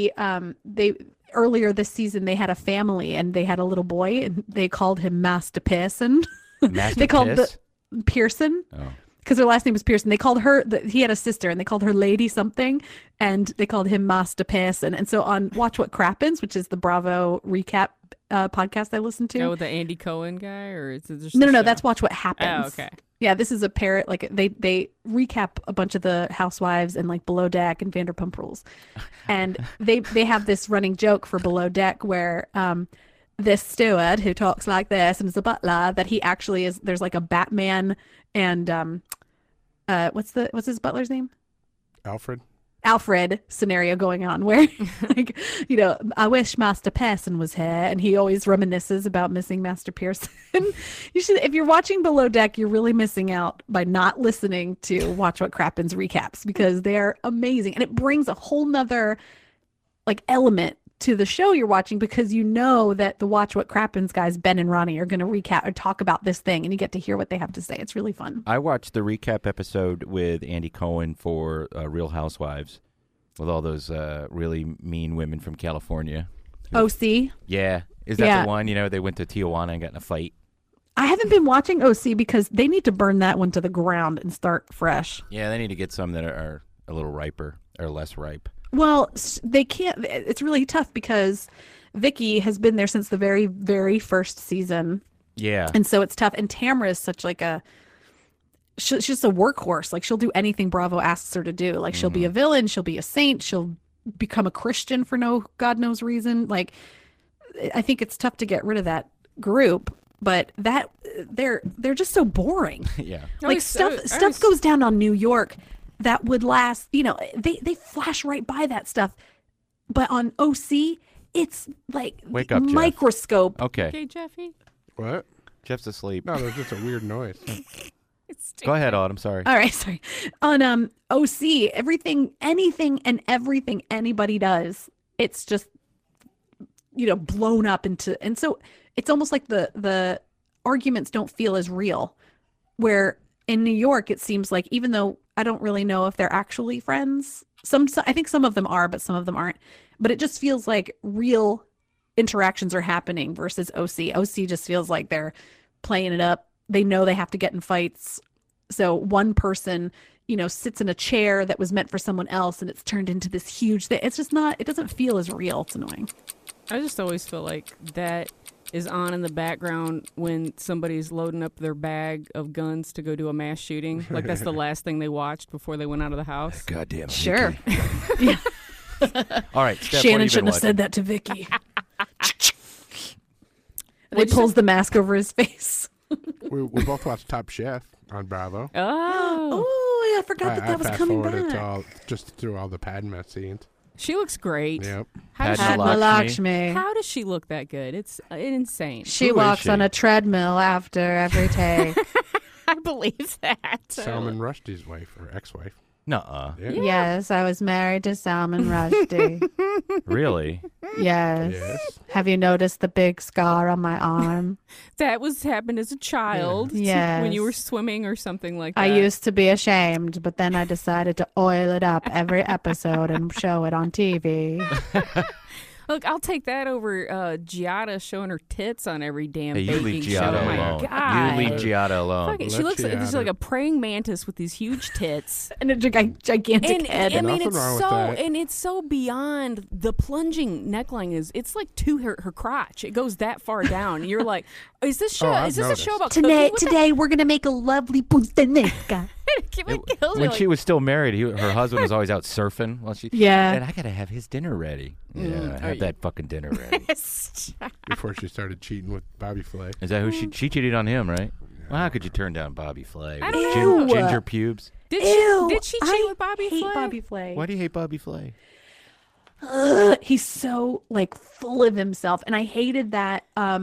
earlier this season they had a family and they had a little boy and they called him Master Pearson. They called Pearson.
Oh.
Because their last name was Pearson. They called her, he had a sister, and they called her Lady something, and they called him Master Pearson. And so on Watch What Crappens, which is the Bravo recap podcast I listen to.
Oh, the Andy Cohen guy? Or is it just
No, that's Watch What Happens.
Oh, okay.
Yeah, this is a parrot. Like, they recap a bunch of the Housewives and, like, Below Deck and Vanderpump Rules. And they have this running joke for Below Deck where this steward who talks like this and is a butler, that he actually is, there's, like, a Batman and what's his butler's name? Alfred scenario going on where, like, I wish Master Pearson was here, and he always reminisces about missing Master Pearson. You should, if you're watching Below Deck, you're really missing out by not listening to Watch What Crappens recaps because they're amazing, and it brings a whole nother like element to the show you're watching because you know that the Watch What Crappens guys, Ben and Ronnie, are going to recap or talk about this thing, and you get to hear what they have to say. It's really fun.
I watched the recap episode with Andy Cohen for Real Housewives with all those really mean women from California.
OC?
Yeah. Is that the one? They went to Tijuana and got in a fight.
I haven't been watching OC because they need to burn that one to the ground and start fresh.
Yeah, they need to get some that are a little riper or less ripe.
Well, they can't. It's really tough because Vicky has been there since the very, very first season.
Yeah.
And so it's tough. And Tamara is such like she's just a workhorse. Like, she'll do anything Bravo asks her to do. Like, she'll be a villain. She'll be a saint. She'll become a Christian for God knows reason. Like, I think it's tough to get rid of that group. But they're just so boring.
Yeah.
Like, stuff goes down on New York that would last, they flash right by that stuff. But on OC, it's like
Wake up, Jeff.
microscope.
Okay,
Jeffy?
What?
Jeff's asleep.
No, there's just a weird noise.
Go ahead, Autumn. Sorry.
All right, sorry. On OC, anything and everything anybody does, it's just blown up into, and so it's almost like the arguments don't feel as real. Where in New York, it seems like, even though I don't really know if they're actually friends, I think some of them are, but some of them aren't. But it just feels like real interactions are happening versus OC. OC just feels like they're playing it up. They know they have to get in fights. So one person, sits in a chair that was meant for someone else, and it's turned into this huge thing. It's just not, it doesn't feel as real. It's annoying.
I just always feel like that is on in the background when somebody's loading up their bag of guns to go do a mass shooting. Like, that's the last thing they watched before they went out of the house.
Goddamn.
Sure.
Yeah. All right, Steph,
Shannon shouldn't have said that to Vicky. And he pulls the mask over his face.
we both watched Top Chef on Bravo.
Oh, yeah, I forgot that was coming back.
Just through all the Padma scenes.
She looks great.
Yep.
Padma Lakshmi.
How does she look that good? It's insane.
She walks on a treadmill after every take.
I believe that.
Salman Rushdie's wife or ex-wife.
Nuh-uh.
Yeah.
Yes, I was married to Salman Rushdie.
Really?
Yes. Have you noticed the big scar on my arm?
That happened as a child.
Yes.
When you were swimming or something like that.
I used to be ashamed, but then I decided to oil it up every episode and show it on TV.
Look, I'll take that over Giada showing her tits on every damn
Hey, you
baking
leave
show.
Giada
Oh my
alone.
God.
You leave Giada alone.
Fuck it. She looks like a praying mantis with these huge tits
and a gigantic head.
I mean,
Nothing wrong with that.
it's so beyond the plunging neckline it's like to her crotch. It goes that far down. And you're like, is this show?
I've
is this
noticed.
a show about
Today we're gonna make a lovely puttanesca.
When she was still married, her husband was always out surfing.
Yeah.
And I gotta have his dinner ready. Yeah, have that fucking dinner ready.
Before she started cheating with Bobby Flay.
Is that who she cheated on him, right? Well, how could you turn down Bobby Flay?
I don't know.
Ginger pubes.
Did she cheat with Bobby Flay?
I hate Bobby Flay.
Why do you hate Bobby Flay?
he's so like full of himself, and I hated that.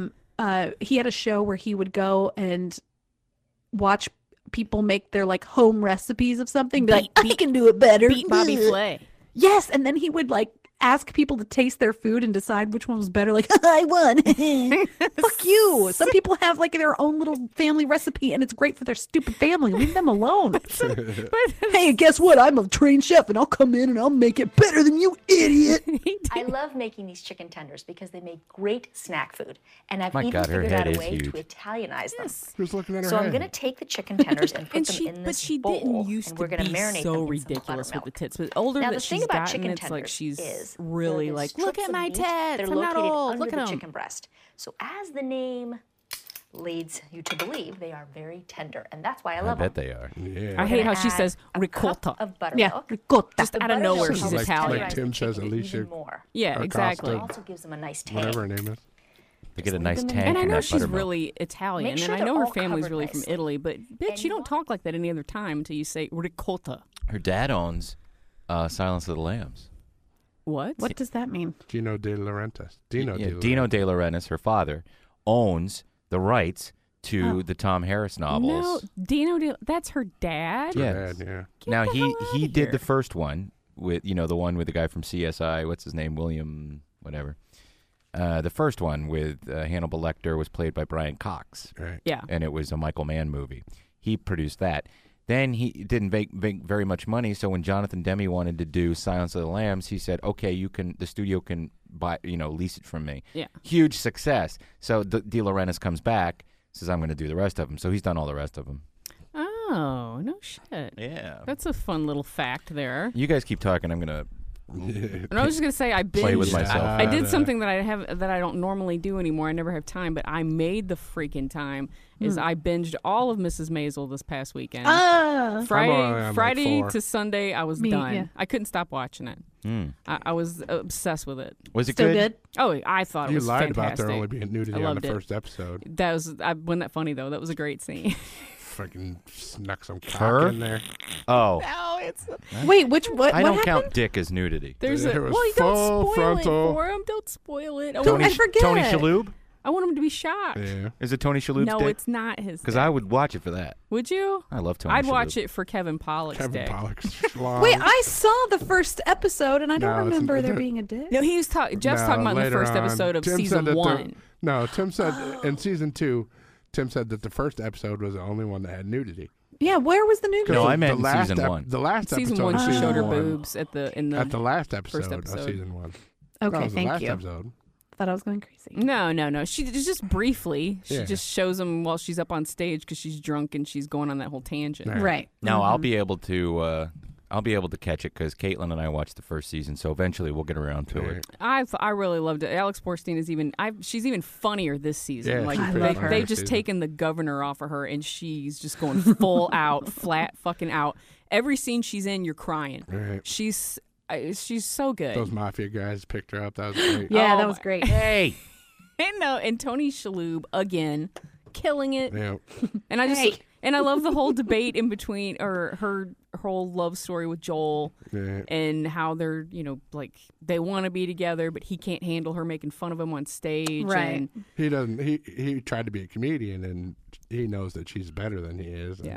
He had a show where he would go and watch people make their like home recipes of something. Be like, I can do it better.
Beat Bobby Flay.
Yes, and then he would like ask people to taste their food and decide which one was better. Like, I won. Fuck you. Some people have like their own little family recipe, and it's great for their stupid family. Leave them alone. Hey, guess what? I'm a trained chef, and I'll come in and I'll make it better than you, idiot.
I love making these chicken tenders because they make great snack food, and I've
My
even
God, her
figured out
head
a
is
way
huge.
to Italianize them.
Who's looking at her
So I'm
head?
going to take the chicken tenders and put
And
them
she,
in
but
this
she
bowl,
didn't used
and
to
we're going to
be
marinate
so
them in some
ridiculous with
buttermilk.
the tits. But older
Now,
that
the thing
she's
about
gotten,
chicken
it's like
tenders
she's
is
really
they're the
like, look
strips
at
of
my
meat.
tits.
They're
I'm not
located
old.
under
Look at
the
'em.
chicken breast. So as the name leads you to believe, they are very tender, and that's why I
I
love
bet
them.
they are.
Yeah.
I hate how she says ricotta.
Of buttermilk.
ricotta.
Just
The
out of
buttermilk
nowhere,
helps
she's
like,
Italian.
Like Tim says, Alicia.
even more.
Yeah,
Acosta,
exactly.
It also gives them a nice tang.
Whatever her name is.
They get a nice
them in
tank
And I
in
know
that
she's
buttermilk.
really Italian,
Make sure
and I
they're
know her
all
family's
covered
really from
nicely.
Italy, but bitch, you don't talk like that any other time until you say ricotta.
Her dad owns Silence of the Lambs.
What?
What does that mean?
Dino De Laurentiis. Dino
Yeah,
De
Dino
Laurentiis.
De Laurentiis, her father, owns the rights to the Tom Harris novels.
No, Dino, that's her dad?
Yeah.
Yeah.
Now
the
he
hell outta
did
here.
the first one with the one with the guy from CSI. What's his name? William whatever. The first one with Hannibal Lecter was played by Brian Cox.
Right.
Yeah.
And it was a Michael Mann movie. He produced that. Then he didn't make very much money, so when Jonathan Demme wanted to do Silence of the Lambs, he said, "Okay, the studio can buy, lease it from me."
Yeah.
Huge success. So De Laurentiis comes back, says, "I'm going to do the rest of them." So he's done all the rest of them.
Oh, no shit.
Yeah.
That's a fun little fact there.
You guys keep talking. I'm going to
And I was just gonna say I binged.
play with myself.
I did something that I don't normally do anymore. I never have time, but I made the freaking time. Is I binged all of Mrs. Maisel this past weekend.
I'm only
Friday
on, like, 4.
to Sunday, I was
Me,
done.
yeah.
I couldn't stop watching it. I was obsessed with it.
Was it
Still
good?
good?
Oh, I thought it
You
was
lied
fantastic.
about there only being nudity
I
on
loved
the
it.
first episode.
That wasn't that funny though. That was a great scene.
Fucking snuck some cock
Her?
in there.
Oh.
No, it's
Wait, what
I don't
happened?
count dick as nudity.
there's
There
a
was
well. You don't
full
spoil
frontal.
it for him. Don't spoil it.
Tony,
I forget.
Tony Shalhoub?
I want him to be shocked.
Yeah.
Is it Tony Shalhoub's
No,
dick?
it's not his.
Because
dick.
I would watch it for that.
Would you?
I love Tony
I'd
Shalhoub.
watch it for Kevin Pollak's
Kevin
dick.
Pollak's schlong.
Wait, I saw the first episode, and I don't
No, it's-
remember there
it's-
being a dick.
No, he was talking. Jeff's
No,
talking about in the
later
first
on.
episode of
Tim said
season
that the-
1.
No, Tim said in season 2, Tim said that the first episode was the only one that had nudity.
Yeah, where was the nudity?
No, I
The
meant in
last
season 1.
The last
Season
episode
1,
of
she
season
showed her
1.
boobs at the
last episode,
first
of
episode.
season 1.
Okay,
that was the
thank
last
you.
episode.
Thought I was going crazy.
No. She just briefly. She
Yeah.
just shows him while she's up on stage because she's drunk and she's going on that whole tangent.
Right.
No, I'll be able to. I'll be able to catch it because Caitlin and I watched the first season, so eventually we'll get around to it.
I really loved it. Alex Borstein is she's even funnier this season.
Yeah,
like
she's pretty funny
they've
this
just
season.
taken the governor off of her and she's just going full out, flat fucking out. Every scene she's in, you're crying.
Right.
She's so good.
Those mafia guys picked her up. That was great.
Yeah,
Oh
that was
my-
great.
Hey.
And Tony Shalhoub again, killing it.
Yeah.
And I just
Hey.
and I love the whole debate in between, or her whole love story with Joel,
Yeah.
and how they're like they want to be together, but he can't handle her making fun of him on stage.
Right.
And
He doesn't. He tried to be a comedian, and he knows that she's better than he is. and
Yeah.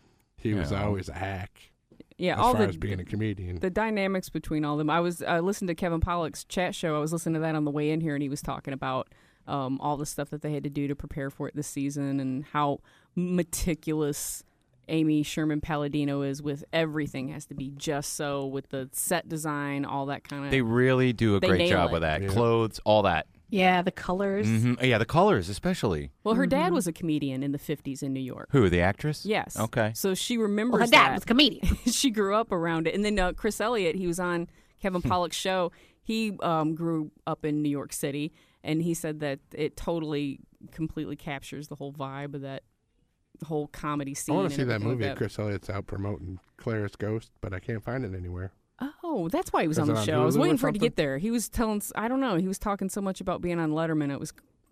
He was
Yeah.
always a hack.
yeah,
as
all
far
the
as being a comedian.
the dynamics between all of them. I listened to Kevin Pollak's chat show. I was listening to that on the way in here, and he was talking about all the stuff that they had to do to prepare for it this season, and how meticulous Amy Sherman Palladino is with everything. Has to be just so, with the set design, all that kind of.
They really do a
They
great
nail
job
it.
with that.
Yeah.
Clothes, all that.
Yeah, the colors.
Yeah, the colors especially.
Well, her dad was a comedian in the 50s in New York.
Who, the actress?
Yes.
Okay.
So she remembers
Well, her dad
that.
was a comedian.
She grew up around it. And then Chris Elliott, he was on Kevin Pollak's show. He grew up in New York City, and he said that it totally, completely captures the whole vibe of that whole comedy scene.
I want
and
to see that
everything like
movie.
that.
Chris Elliott's out promoting Claire's Ghost, but I can't find it anywhere.
Oh, that's why he was
Is
on
it
the
on
show. I was
Hulu or
waiting for it to
something?
get there. He was telling, I don't know, he was talking so much about being on Letterman. It was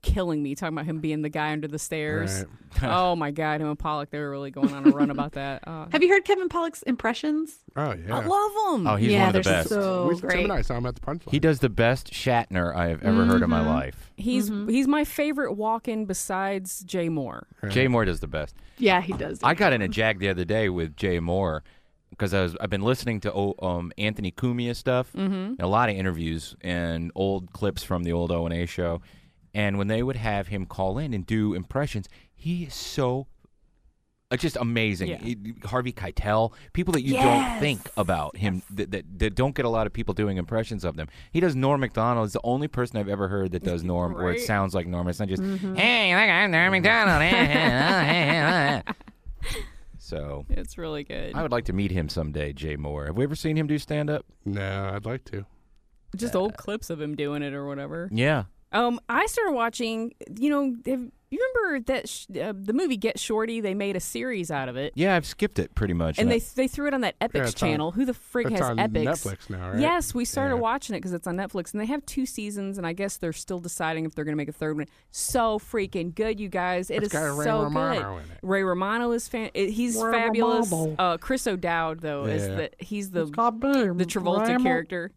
killing me talking about him being the guy under the stairs. Oh my God, him and Pollock, they were really going on a run about that.
Have you heard Kevin Pollock's impressions?
Oh yeah,
I love them.
Oh, he's one of the
they're
best.
so
Tim
great.
and I saw him at the Punchline.
He does the best Shatner I have ever heard in my life.
He's my favorite walk-in besides Jay Moore.
Jay Moore does the best.
Yeah, he does.
I got in a jag the other day with Jay Moore because I've been listening to Anthony Cumia stuff, and a lot of interviews and old clips from the old O&A show. And when they would have him call in and do impressions, he is so just amazing.
Yeah.
Harvey Keitel, people that you don't think about him, that don't get a lot of people doing impressions of them. He does Norm Macdonald. It's the only person I've ever heard that does Norm where it sounds like Norm. It's not just, hey, I'm Norm Macdonald. So
it's really good.
I would like to meet him someday, Jay Moore. Have we ever seen him do stand-up?
No, I'd like to.
Just old clips of him doing it or whatever.
Yeah.
I started watching, you remember that the movie Get Shorty? They made a series out of it.
Yeah, I've skipped it pretty much.
And they threw it on that Epix channel. Who the frig has
on
Epix?
Netflix now, right?
Yes, we started watching it because it's on Netflix. And they have 2 seasons, and I guess they're still deciding if they're going to make a 3rd one. So freaking good, you guys. It is so
Ray Romano
good.
in it.
Ray Romano is he's fabulous. Chris O'Dowd, though, is he's the Travolta character.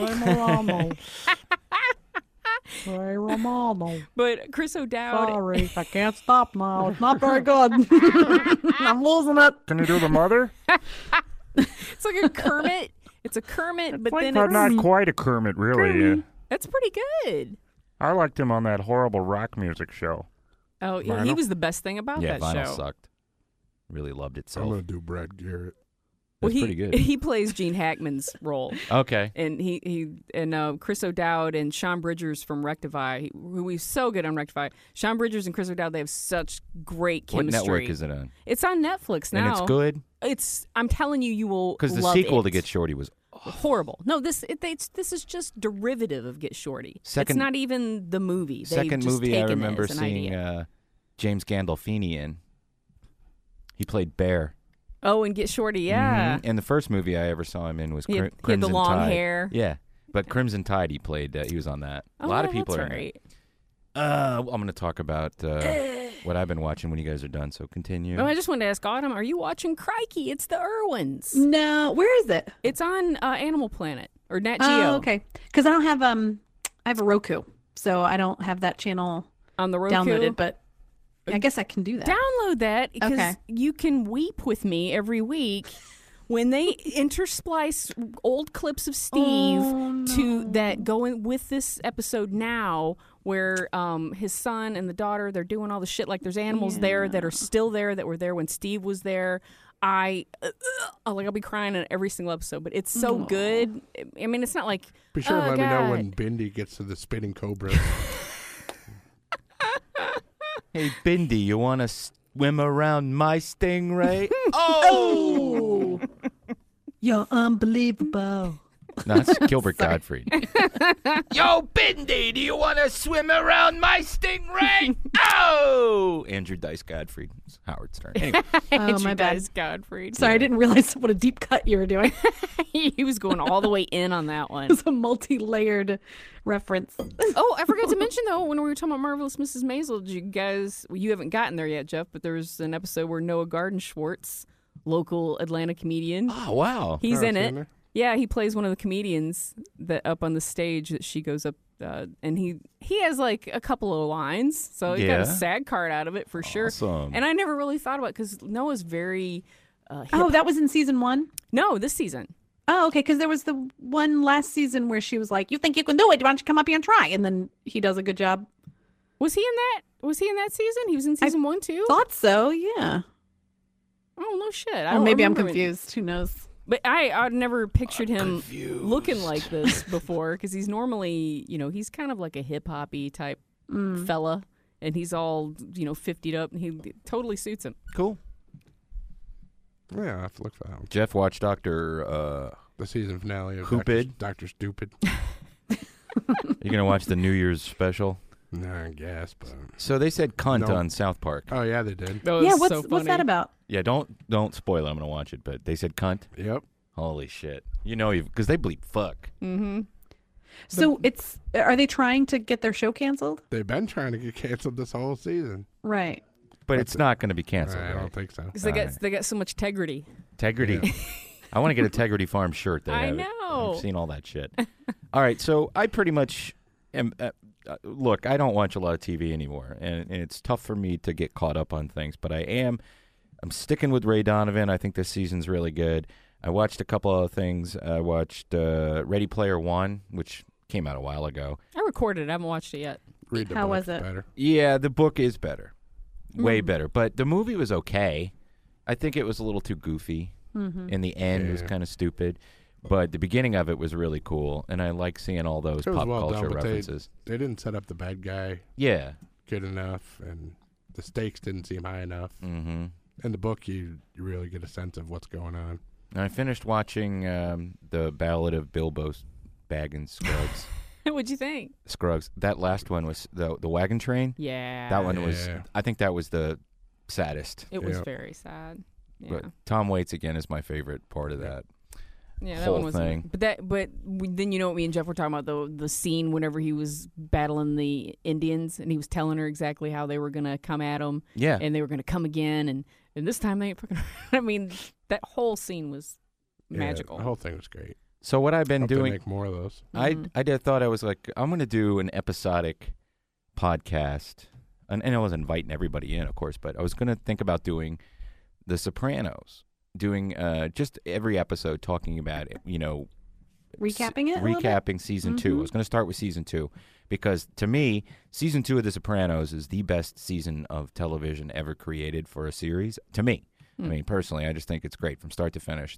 Ray Romano.
But Chris O'Dowd.
Sorry, I can't stop now. It's not very good. I'm losing it.
Can you do the mother?
It's like a Kermit. It's a Kermit, but then
But
it's
not quite a Kermit, really.
That's pretty good.
I liked him on that horrible rock music show.
Oh, yeah, he was the best thing about that
Vinyl
show.
Sucked. Really loved it.
I'm gonna do Brad Garrett.
Well,
That's pretty good.
He plays Gene Hackman's role.
Okay.
And he Chris O'Dowd and Sean Bridgers from Rectify, who he's so good on Rectify. Sean Bridgers and Chris O'Dowd, they have such great chemistry.
What network is it on?
It's on Netflix now.
And it's good?
I'm telling you, you will
Because the
love
sequel
it.
to Get Shorty was
horrible. No, this is just derivative of Get Shorty. It's not even the movie. They've
second
just
movie I
taken it
remember
as an
seeing
idea.
James Gandolfini in. He played Bear.
Oh, and Get Shorty, yeah.
And the first movie I ever saw him in was
He had
Crimson
the long
Tide.
hair.
Yeah, but Crimson Tide he played. He was on that. A lot of people
that's
are in
right.
it. I'm going to talk about what I've been watching when you guys are done, so continue.
Oh, I just wanted to ask Autumn, are you watching Crikey? It's the Irwins.
No, where is it?
It's on Animal Planet or Nat Geo.
Oh, okay. Because I don't have I have a Roku, so I don't have that channel
on the Roku
downloaded. But I guess I can do that.
Download that because
Okay.
you can weep with me every week when they intersplice old clips of Steve to that go in with this episode now, where his son and the daughter, they're doing all the shit like there's animals there that are still there that were there when Steve was there. I'll be crying in every single episode, but it's so good. I mean, it's not like
Be sure to
oh,
let me know
God.
when Bindi gets to the spinning cobra.
Hey, Bindi, you want to swim around my stingray?
Oh, you're unbelievable.
No, that's Gilbert Gottfried.
Yo, Bindi, do you want to swim around my stingray?
Oh! Andrew Dice Godfrey. It's Howard Stern. Anyway.
Oh, my bad.
Godfrey.
Sorry, I didn't realize what a deep cut you were doing.
He was going all the way in on that one.
It's a multi-layered reference.
Oh, I forgot to mention, though, when we were talking about Marvelous Mrs. Maisel, you haven't gotten there yet, Jeff, but there was an episode where Noah Garden Schwartz, local Atlanta comedian.
Oh, wow.
He's in
I've
it.
seen her.
Yeah, he plays one of the comedians that up on the stage that she goes up, and he has like a couple of lines, so he got a
Yeah.
SAG card out of it for sure.
Awesome.
And I never really thought about it because Noah's very
Oh, that was in season 1?
No, this season.
Oh, okay, because there was the one last season where she was like, you think you can do it, why don't you come up here and try? And then he does a good job.
Was he in that? Was he in that season? He was in season 1 too?
Thought so, yeah.
Oh, no shit. I
Or
don't
maybe I'm
remember it.
confused. Who knows?
But I'd never pictured him looking like this before because he's normally, he's kind of like a hip-hoppy type fella. And he's all, 50'd up, and he totally suits him.
Cool.
Yeah, I have to look for that one.
Jeff watched Dr.
The season finale of
Hoopid.
Dr. Stupid.
You going to watch the New Year's special?
No, I guess, but...
So they said cunt
No.
on South Park.
Oh, yeah, they did.
Yeah, what's that about?
Yeah, don't spoil it. I'm going to watch it, but they said cunt.
Yep.
Holy shit. Because they bleep fuck.
Mm-hmm.
So are they trying to get their show canceled?
They've been trying to get canceled this whole season.
Right.
But it's not going to be canceled.
I don't think so.
Because they got so much integrity.
Integrity. Yeah. I want to get a Integrity Farm shirt.
I know.
I've seen all that shit. All right, so I pretty much am. Look, I don't watch a lot of TV anymore, and it's tough for me to get caught up on things. But I'm sticking with Ray Donovan. I think this season's really good. I watched a couple of things. I watched Ready Player One, which came out a while ago.
I recorded it. I haven't watched it yet.
Read the
How
book.
was it?
Better.
Yeah, the book is better. Way better. But the movie was okay. I think it was a little too goofy.
Mm-hmm.
In the end, it was kind of stupid. But the beginning of it was really cool, and I like seeing all those pop culture references.
They didn't set up the bad guy good enough, and the stakes didn't seem high enough.
Mm-hmm.
In the book, you really get a sense of what's going on.
And I finished watching the Ballad of Bilbo Baggins Scruggs.
What'd you think?
Scruggs. That last one was the wagon train.
Yeah.
That one was. I think that was the saddest.
It was very sad. Yeah.
But Tom Waits again is my favorite part of that.
Yeah, that
whole
one was.
thing.
Then you know what me and Jeff were talking about the scene whenever he was battling the Indians and he was telling her exactly how they were gonna come at him.
Yeah.
And they were gonna come again, and this time they ain't fucking. I mean, that whole scene was magical.
The whole thing was great.
So what I've been
Hope
doing,
they make more of those.
I thought I was like, I'm going to do an episodic podcast, and I was inviting everybody in, of course, but I was going to think about doing The Sopranos, doing just every episode talking about it,
recapping it.
Recapping season 2. I was going to start with season 2 because to me, season 2 of The Sopranos is the best season of television ever created for a series. To me, I mean, personally, I just think it's great from start to finish.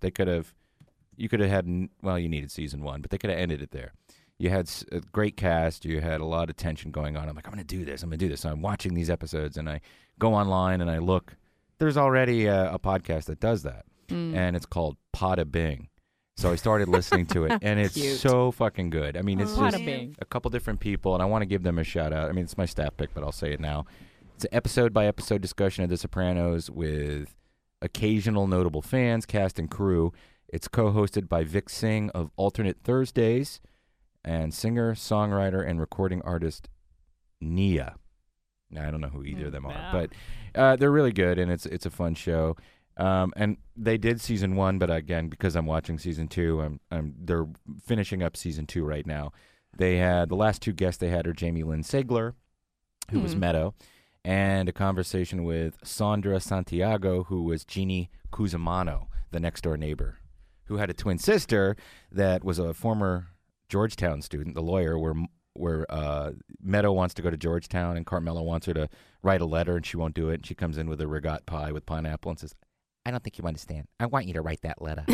You could have had, well, you needed season 1, but they could have ended it there. You had a great cast. You had a lot of tension going on. I'm like, I'm going to do this. So I'm watching these episodes, and I go online, and I look. There's already a podcast that does that, and it's called Pada Bing. So I started listening to it, and it's so fucking good. I mean, it's just a couple different people, and I want to give them a shout-out. I mean, it's my stat pick, but I'll say it now. It's an episode-by-episode discussion of The Sopranos with occasional notable fans, cast, and crew. It's co-hosted by Vic Singh of Alternate Thursdays and singer, songwriter, and recording artist Nia. Now, I don't know who either of them are, but they're really good, and it's a fun show. And they did season 1, but again, because I'm watching season 2, they're finishing up season 2 right now. They had the last 2 guests they had are Jamie Lynn Sigler, who was Meadow, and a conversation with Sandra Santiago, who was Jeannie Cusimano, the next-door neighbor, who had a twin sister that was a former Georgetown student, the lawyer, where Meadow wants to go to Georgetown and Carmela wants her to write a letter and she won't do it. And she comes in with a ricotta pie with pineapple and says, I don't think you understand. I want you to write that letter.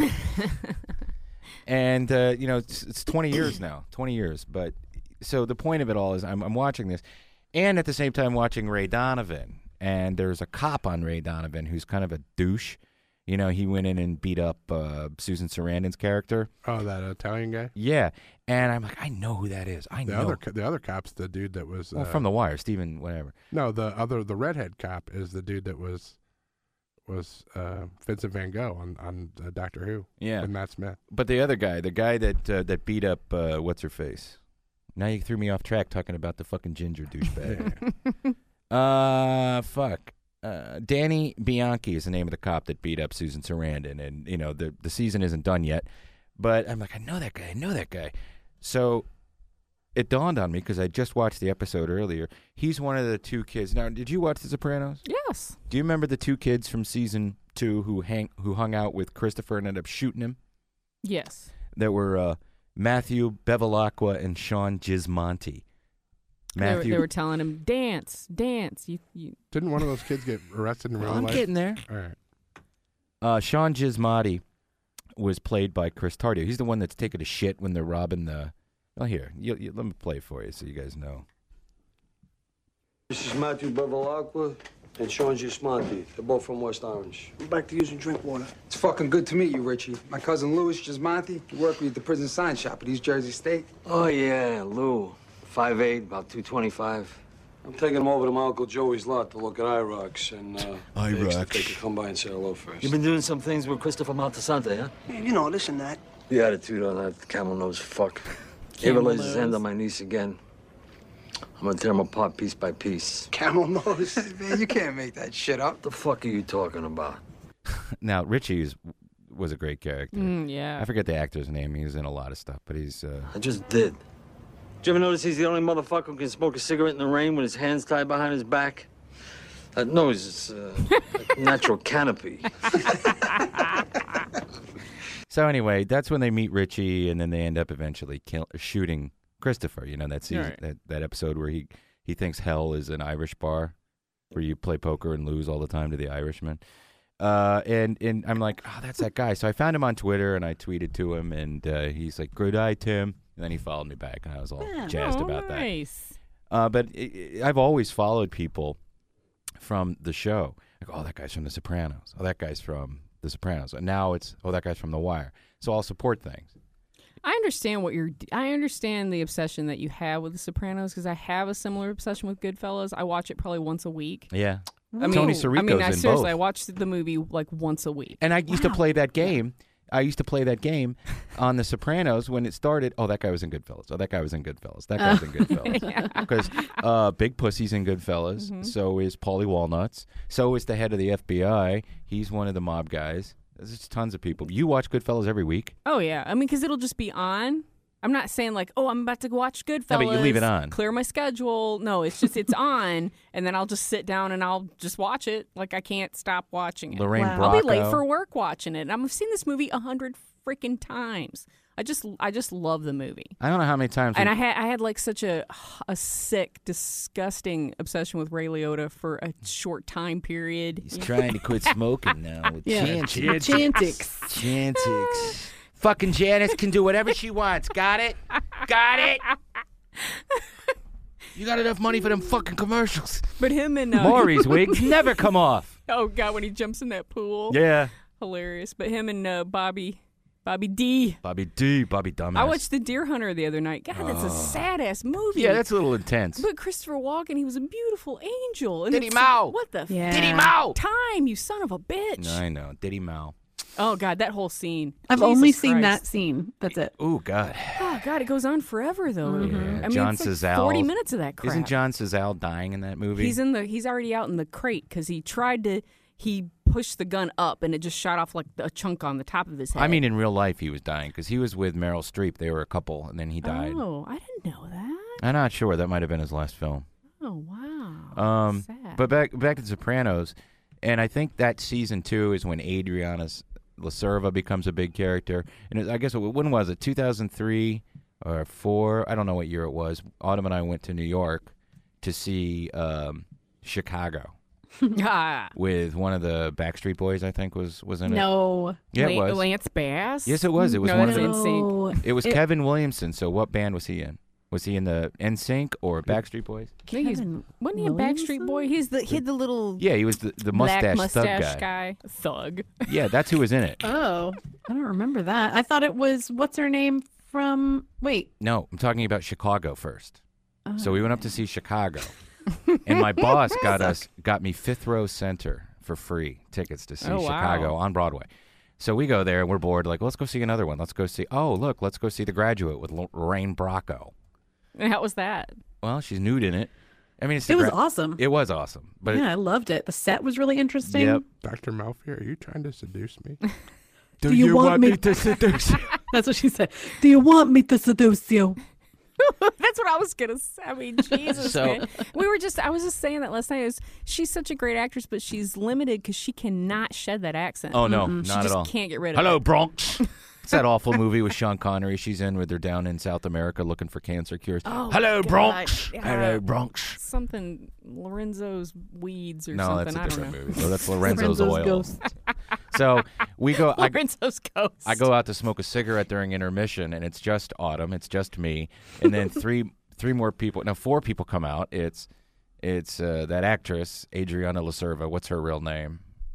And, it's 20 years now, 20 years. But so the point of it all is I'm watching this and at the same time watching Ray Donovan. And there's a cop on Ray Donovan who's kind of a douche. He went in and beat up Susan Sarandon's character.
Oh, that Italian guy?
Yeah. And I'm like, I know who that is. I know.
The other cop's the dude that was...
from The Wire, Stephen whatever.
No, the redhead cop is the dude that was Vincent Van Gogh on Doctor Who.
Yeah.
With Matt Smith.
But the other guy, the guy that beat up, what's-her-face? Now you threw me off track talking about the fucking ginger douchebag. Fuck. Danny Bianchi is the name of the cop that beat up Susan Sarandon, and the season isn't done yet. But I'm like, I know that guy. So it dawned on me because I just watched the episode earlier. He's one of the 2 kids. Now, did you watch The Sopranos?
Yes.
Do you remember the 2 kids from season 2 who hung out with Christopher and ended up shooting him?
Yes.
That were Matthew Bevilacqua and Sean Gismonti.
They were telling him, dance. You
Didn't one of those kids get arrested in real life?
I'm getting there.
All right.
Sean Gismonti was played by Chris Tardio. He's the one that's taking a shit when they're robbing the... Well, here, let me play it for you so you guys know.
This is Matthew Bevilacqua and Sean Gismonti. They're both from West Orange.
I'm back to using drink water.
It's fucking good to meet you, Richie. My cousin Louis Gismonti. He worked with me at the prison sign shop at East Jersey State.
Oh, yeah, Lou. 5'8", about 225. I'm taking him over to my Uncle Joey's lot to look at IROCs, and if they could come by and say hello first.
You've been doing some things with Christopher Montasante, huh?
Man, this and that.
The attitude on that camel-nosed fuck. Ever lays his hand on my niece again, I'm gonna tear him apart piece by piece.
Camel nose? Man, you can't make that shit up.
What the fuck are you talking about?
Now, Richie was a great character.
Yeah.
I forget the actor's name. He was in a lot of stuff, but he's...
I just did. Did you ever notice he's the only motherfucker who can smoke a cigarette in the rain with his hands tied behind his back? That nose is like natural canopy.
So anyway, that's when they meet Richie, and then they end up eventually shooting Christopher. You know, that season, that episode where he thinks hell is an Irish bar where you play poker and lose all the time to the Irishman. And I'm like, oh, that's that guy. So I found him on Twitter, and I tweeted to him, and he's like, good eye, Tim. And then he followed me back, and I was all jazzed about
nice.
that. But I've always followed people from the show. Like, oh, that guy's from The Sopranos. Oh, that guy's from The Sopranos. And now it's, oh, that guy's from The Wire. So I'll support things.
I understand the obsession that you have with The Sopranos because I have a similar obsession with Goodfellas. I watch it probably once a week.
Yeah.
Tony
Sirico's in
seriously,
both.
I watched the movie like once a week.
And I used to play that game. I used to play that game on The Sopranos when it started. Oh, that guy was in Goodfellas. Oh, that guy was in Goodfellas. That guy was in Goodfellas. Because Big Pussy's in Goodfellas. Mm-hmm. So is Paulie Walnuts. So is the head of the FBI. He's one of the mob guys. There's just tons of people. You watch Goodfellas every week?
Oh, yeah. I mean, because it'll just be on. I'm not saying like, oh, I'm about to watch Goodfellas.
No, but you leave it on.
Clear my schedule. No, it's just it's on, and then I'll just sit down and I'll just watch it. Like I can't stop watching it.
Lorraine Bracco.
I'll be late for work watching it. And I've seen this movie 100 freaking times. I just love the movie.
I don't know how many times.
And I had like such a sick, disgusting obsession with Ray Liotta for a short time period.
He's trying to quit smoking now with Chantix.
Chantix.
Fucking Janice can do whatever she wants. Got it? Got it? You got enough money for them fucking commercials.
But him and...
Maury's wigs never come off.
Oh, God, when he jumps in that pool.
Yeah.
Hilarious. But him and Bobby D.
Bobby Dumbass.
I watched The Deer Hunter the other night. God, that's a sad-ass movie.
Yeah, that's a little intense.
But Christopher Walken, he was a beautiful angel. And
Diddy Mao.
What the
Diddy Mao.
time, you son of a bitch.
I know. Diddy Mao.
Oh, God, that whole scene.
I've only seen that scene. That's it.
Oh, God.
Oh, God, it goes on forever, though.
Yeah.
I mean,
John
it's like
Cazale.
40 minutes of that crap.
Isn't John Cazale dying in that movie?
He's already out in the crate because he pushed the gun up and it just shot off like a chunk on the top of his head.
I mean, in real life, he was dying because he was with Meryl Streep. They were a couple, and then he died.
Oh, I didn't know that.
I'm not sure. That might have been his last film.
Oh, wow. Sad.
But back to The Sopranos, and I think that season 2 is when Adriana Lacerva becomes a big character. And I guess, when was it? 2003 or 4? I don't know what year it was. Autumn and I went to New York to see Chicago. With one of the Backstreet Boys, I think was in it.
No,
yeah, it was
Lance Bass.
Yes, it was. It was
no,
one of the.
NSYNC.
It was Kevin Williamson. So, what band was he in? Was he in the NSYNC or Backstreet Boys?
Wasn't he a Backstreet Boy? He had the little.
Yeah, he was the mustache thug
guy. Thug.
Yeah, that's who was in it.
Oh, I don't remember that. I thought it was what's her name from. Wait.
No, I'm talking about Chicago first. So we went up to see Chicago. And my boss got me 5th row center for free tickets to see Chicago on Broadway. So we go there and we're bored. Like, let's go see another one. Let's go see. Oh, look, let's go see The Graduate with Lorraine Bracco.
And how was that?
Well, she's nude in it. I mean,
it was awesome.
It was awesome. But
yeah, I loved it. The set was really interesting.
Yep.
Dr. Malfoy, are you trying to seduce me?
Do you want me to seduce you?
That's what she said. Do you want me to seduce you?
That's what I was gonna say. I mean, Jesus, man. I was just saying that last night. She's such a great actress, but she's limited because she cannot shed that accent.
Oh no,
she
not
just
at all.
Can't get rid of it.
Hello, Bronx. It's that awful movie with Sean Connery. She's in where they're down in South America looking for cancer cures.
Oh,
hello,
God.
Bronx.
Yeah.
Hello, Bronx.
Something Lorenzo's Weeds or
no,
something.
that's a different
I don't know.
movie. No, that's Lorenzo's Oil.
Ghost.
So we go.
Lorenzo's Ghost.
I go out to smoke a cigarette during intermission, and it's just Autumn. It's just me, and then three more people. Now 4 people come out. It's that actress Adriana Lacerva. What's her real name?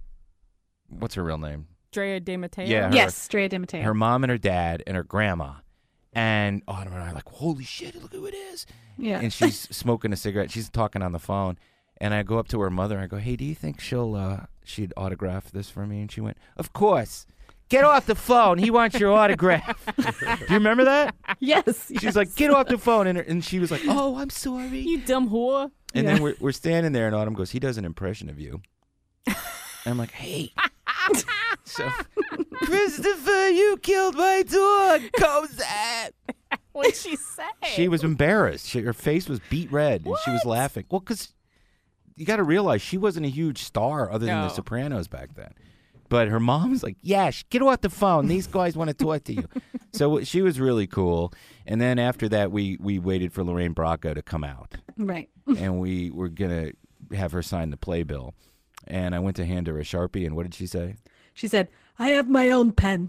Drea De Matteo.
Yeah.
Yes, Drea De Matteo.
Her mom and her dad and her grandma. And Autumn and I are like, holy shit, look who it is.
Yeah.
And she's smoking a cigarette. She's talking on the phone. And I go up to her mother and I go, hey, do you think she'd autograph this for me? And she went, of course. get off the phone. He wants your autograph. Do you remember that?
Yes.
She's like, get off the phone. And she was like, oh, I'm sorry.
You dumb whore.
And then we're standing there, and Autumn goes, he does an impression of you. And I'm like, hey. So, Christopher, you killed my dog. Cosette.
What'd she say?
She was embarrassed. Her face was beet red, and she was laughing. Well, because you got to realize she wasn't a huge star other than The Sopranos back then. But her mom was like, yeah, get off the phone. These guys want to talk to you. So she was really cool. And then after that, we waited for Lorraine Bracco to come out.
Right.
And we were going to have her sign the playbill. And I went to hand her a Sharpie, and what did she say?
She said, I have my own pen.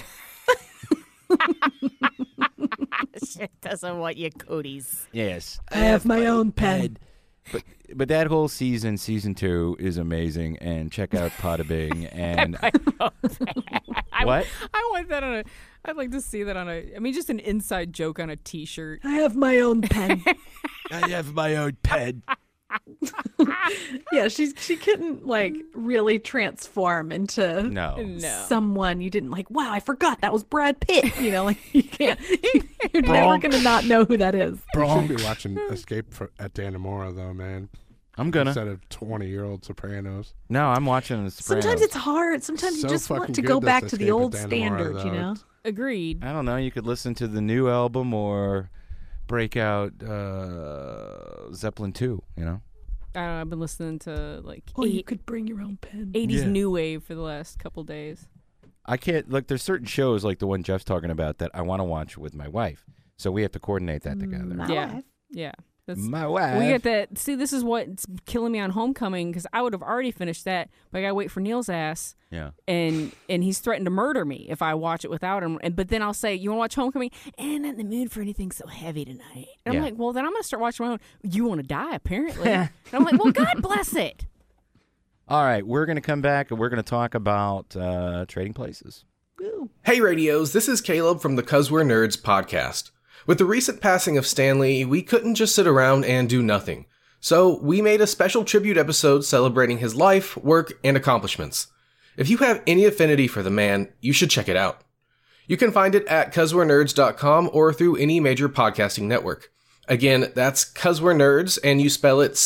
She doesn't want your cooties.
Yes.
I have my own pen.
But that whole season 2, is amazing. And check out Pada Bing. And what?
I want that on a. I'd like to see that on a. I mean, just an inside joke on a T-shirt.
I have my own pen.
I have my own pen.
Yeah, she couldn't like really transform into someone you didn't like. Wow, I forgot that was Brad Pitt. You know, like you can't. You're never gonna not know who that is.
You should be watching Escape at Dannemora though, man.
I'm gonna
instead of 20-year-old Sopranos.
No, I'm watching The Sopranos.
Sometimes it's hard. Sometimes you just want to go back to the old standard. You know.
Agreed.
I don't know. You could listen to the new album or break out Zeppelin 2. You know.
I don't know, I've been listening to like
you could bring your own pen.
80s new wave for the last couple days.
I can't like. There's certain shows like the one Jeff's talking about that I want to watch with my wife. So we have to coordinate that together.
Yeah.
My wife.
We get that. See, this is what's killing me on Homecoming because I would have already finished that, but I gotta wait for Neil's ass.
Yeah.
And he's threatened to murder me if I watch it without him. But then I'll say, "You want to watch Homecoming?" And not in the mood for anything so heavy tonight. And I'm like, "Well, then I'm gonna start watching my own." You want to die, apparently. And I'm like, "Well, God bless it."
All right, we're gonna come back and we're gonna talk about Trading Places.
Woo.
Hey, Radios! This is Caleb from the 'Cause We're Nerds podcast. With the recent passing of Stan Lee, we couldn't just sit around and do nothing. So we made a special tribute episode celebrating his life, work, and accomplishments. If you have any affinity for the man, you should check it out. You can find it at causewe'renerds.com or through any major podcasting network. Again, that's 'Cause We're Nerds, and you spell it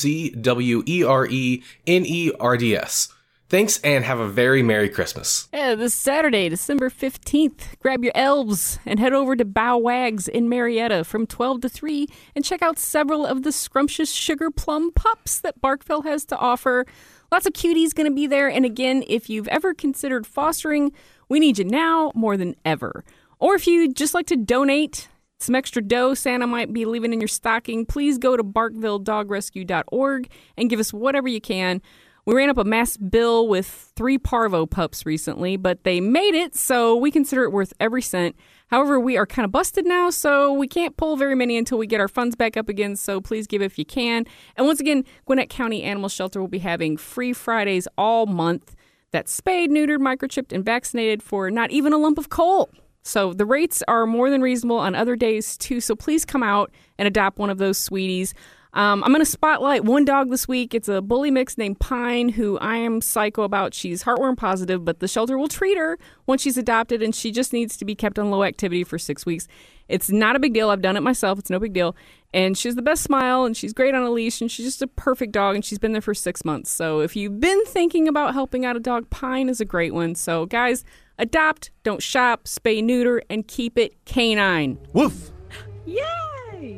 CUZWERENERDS. Thanks, and have a very Merry Christmas.
Yeah, this Saturday, December 15th, grab your elves and head over to Bow Wags in Marietta from 12 to 3 and check out several of the scrumptious sugar plum pups that Barkville has to offer. Lots of cuties going to be there. And again, if you've ever considered fostering, we need you now more than ever. Or if you'd just like to donate some extra dough Santa might be leaving in your stocking, please go to barkvilledogrescue.org and give us whatever you can. We ran up a mass bill with 3 parvo pups recently, but they made it, so we consider it worth every cent. However, we are kind of busted now, so we can't pull very many until we get our funds back up again, so please give if you can. And once again, Gwinnett County Animal Shelter will be having free Fridays all month. That's spayed, neutered, microchipped, and vaccinated for not even a lump of coal. So the rates are more than reasonable on other days, too, so please come out and adopt one of those sweeties. I'm going to spotlight one dog this week. It's a bully mix named Pine, who I am psycho about. She's heartworm positive, but the shelter will treat her once she's adopted, and she just needs to be kept on low activity for 6 weeks. It's not a big deal. I've done it myself. It's no big deal. And she has the best smile, and she's great on a leash, and she's just a perfect dog, and she's been there for 6 months. So if you've been thinking about helping out a dog, Pine is a great one. So guys, adopt, don't shop, spay, neuter, and keep it canine.
Woof!
Yay!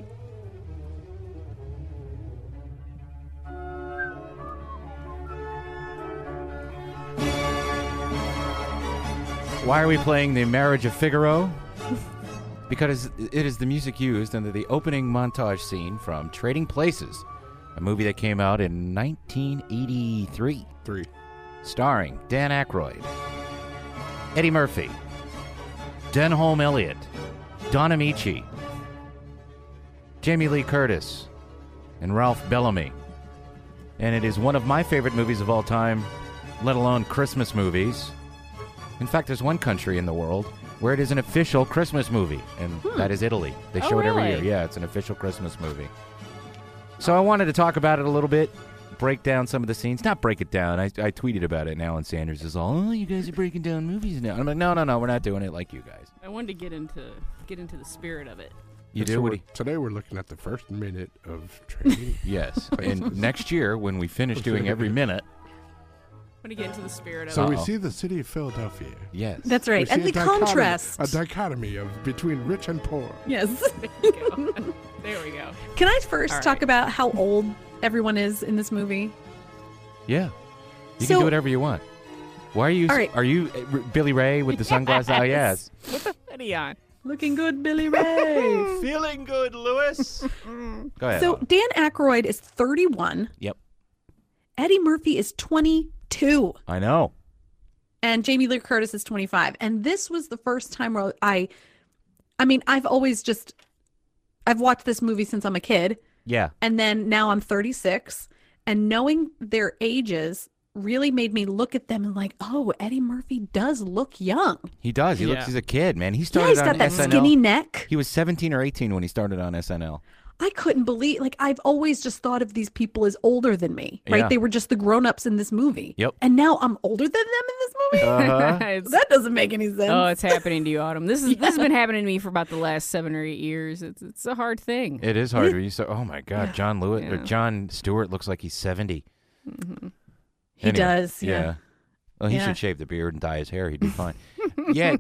Why are we playing The Marriage of Figaro? Because it is the music used under the opening montage scene from Trading Places, a movie that came out in 1983. Starring Dan Aykroyd, Eddie Murphy, Denholm Elliott, Don Amici, Jamie Lee Curtis, and Ralph Bellamy. And it is one of my favorite movies of all time, let alone Christmas movies. In fact, there's one country in the world where it is an official Christmas movie, and that is Italy. They show it every year. Yeah, it's an official Christmas movie. So I wanted to talk about it a little bit. break down some of the scenes. Not break it down. I tweeted about it, and Alan Sanders is all, oh, you guys are breaking down movies now. I'm like, no, we're not doing it like you guys.
I wanted to get into the spirit of it.
You
So
do?
today we're looking at the first minute of training.
Yes. And next year, when we finish doing every minute.
I'm going to get into the spirit of
So
it.
we see the city of Philadelphia.
Yes.
That's right.
We see
And
a
the contrast.
A dichotomy between rich and poor.
Yes.
There we go.
Can I first
All
talk
right.
about how old everyone is in this movie?
Yeah. You
So-
can do whatever you want. Why are you?
All right.
Are you Billy Ray with the sunglasses? Oh, yes.
What the hoodie on?
Looking good, Billy Ray.
Feeling good, Lewis. Go ahead.
So Dan Aykroyd is 31.
Yep.
Eddie Murphy is 22.
I know.
And Jamie Lee Curtis is 25. And this was the first time where I mean, I've watched this movie since I'm a kid.
Yeah.
And then now I'm 36. And knowing their ages really made me look at them and like, oh, Eddie Murphy does look young.
He does. He
Yeah.
looks. He's a kid, man. He started
he's
on
got that
SNL.
skinny neck.
He was 17 or 18 when he started on SNL.
I couldn't believe, like, I've always just thought of these people as older than me, right?
Yeah.
They were just the grown-ups in this movie.
Yep.
And now I'm older than them in this movie?
Uh-huh.
That doesn't make any sense.
Oh, it's happening to you, Autumn. This has been happening to me for about the last 7 or 8 years. It's a hard thing.
It is hard. You say, oh my God, John Lewis or
Yeah.
John Stewart looks like he's 70.
Mm-hmm.
He does, yeah.
Well, he
Yeah.
should shave the beard and dye his hair. He'd be fine. Yeah.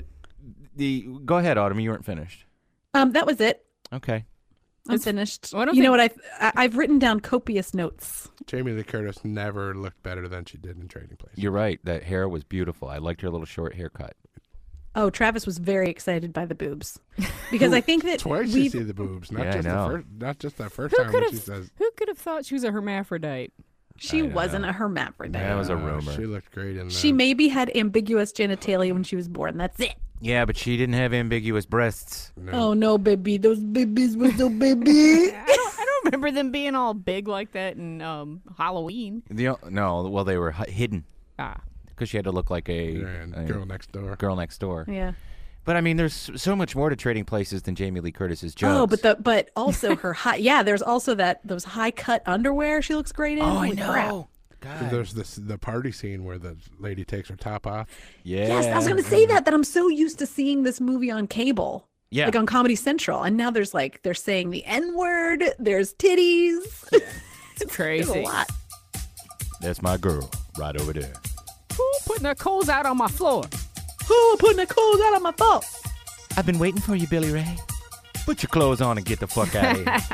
The go ahead, Autumn. You weren't finished.
That was it.
Okay.
I'm finished.
I don't
You know
think-
what? I've written down copious notes.
Jamie Lee Curtis never looked better than she did in Trading Places.
You're right. That hair was beautiful. I liked her little short haircut.
Oh, Travis was very excited by the boobs because I think that
Twice you see the boobs, not
Yeah, I
just the
know.
first, not just that first
Who
time
could
when she
have
says.
Who could have thought she was a hermaphrodite?
She
I know.
wasn't a hermaphrodite.
That was a rumor.
She looked great in that.
She maybe had ambiguous genitalia when she was born. That's it.
Yeah, but she didn't have ambiguous breasts.
Oh no, baby, those babies were so baby.
I don't remember them being all big like that in Halloween.
No, well, they were hidden.
Ah.
Because she had to look like a
Girl Next Door.
Girl next door.
Yeah.
But I mean, there's so much more to Trading Places than Jamie Lee Curtis's jugs.
Oh, but also her high. Yeah, there's also those high cut underwear she looks great in.
Oh, I
Holy crap.
know.
There's the party scene where the lady takes her top off.
Yeah.
Yes, I was going to say that I'm so used to seeing this movie on cable.
Yeah.
Like on Comedy Central. And now there's like, they're saying the N-word, there's titties.
It's crazy.
There's a lot.
That's my girl right over there.
Who putting their coals out on my floor?
Who putting their coals out on my phone?
I've been waiting for you, Billy Ray. Put your clothes on and get the fuck out of here.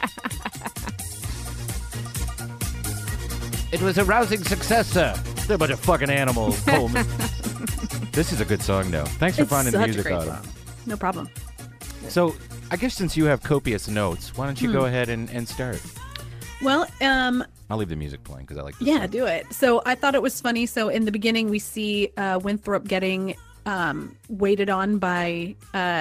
It was a rousing success, sir. They're a bunch of fucking animals, Coleman. This is a good song, though. Thanks for
It's
finding the
such a
music
great
out.
song. No problem.
So, I guess since you have copious notes, why don't you go ahead and start?
Well,
I'll leave the music playing because I like this
yeah,
song.
do it. So I thought it was funny. So in the beginning, we see Winthrop getting waited on by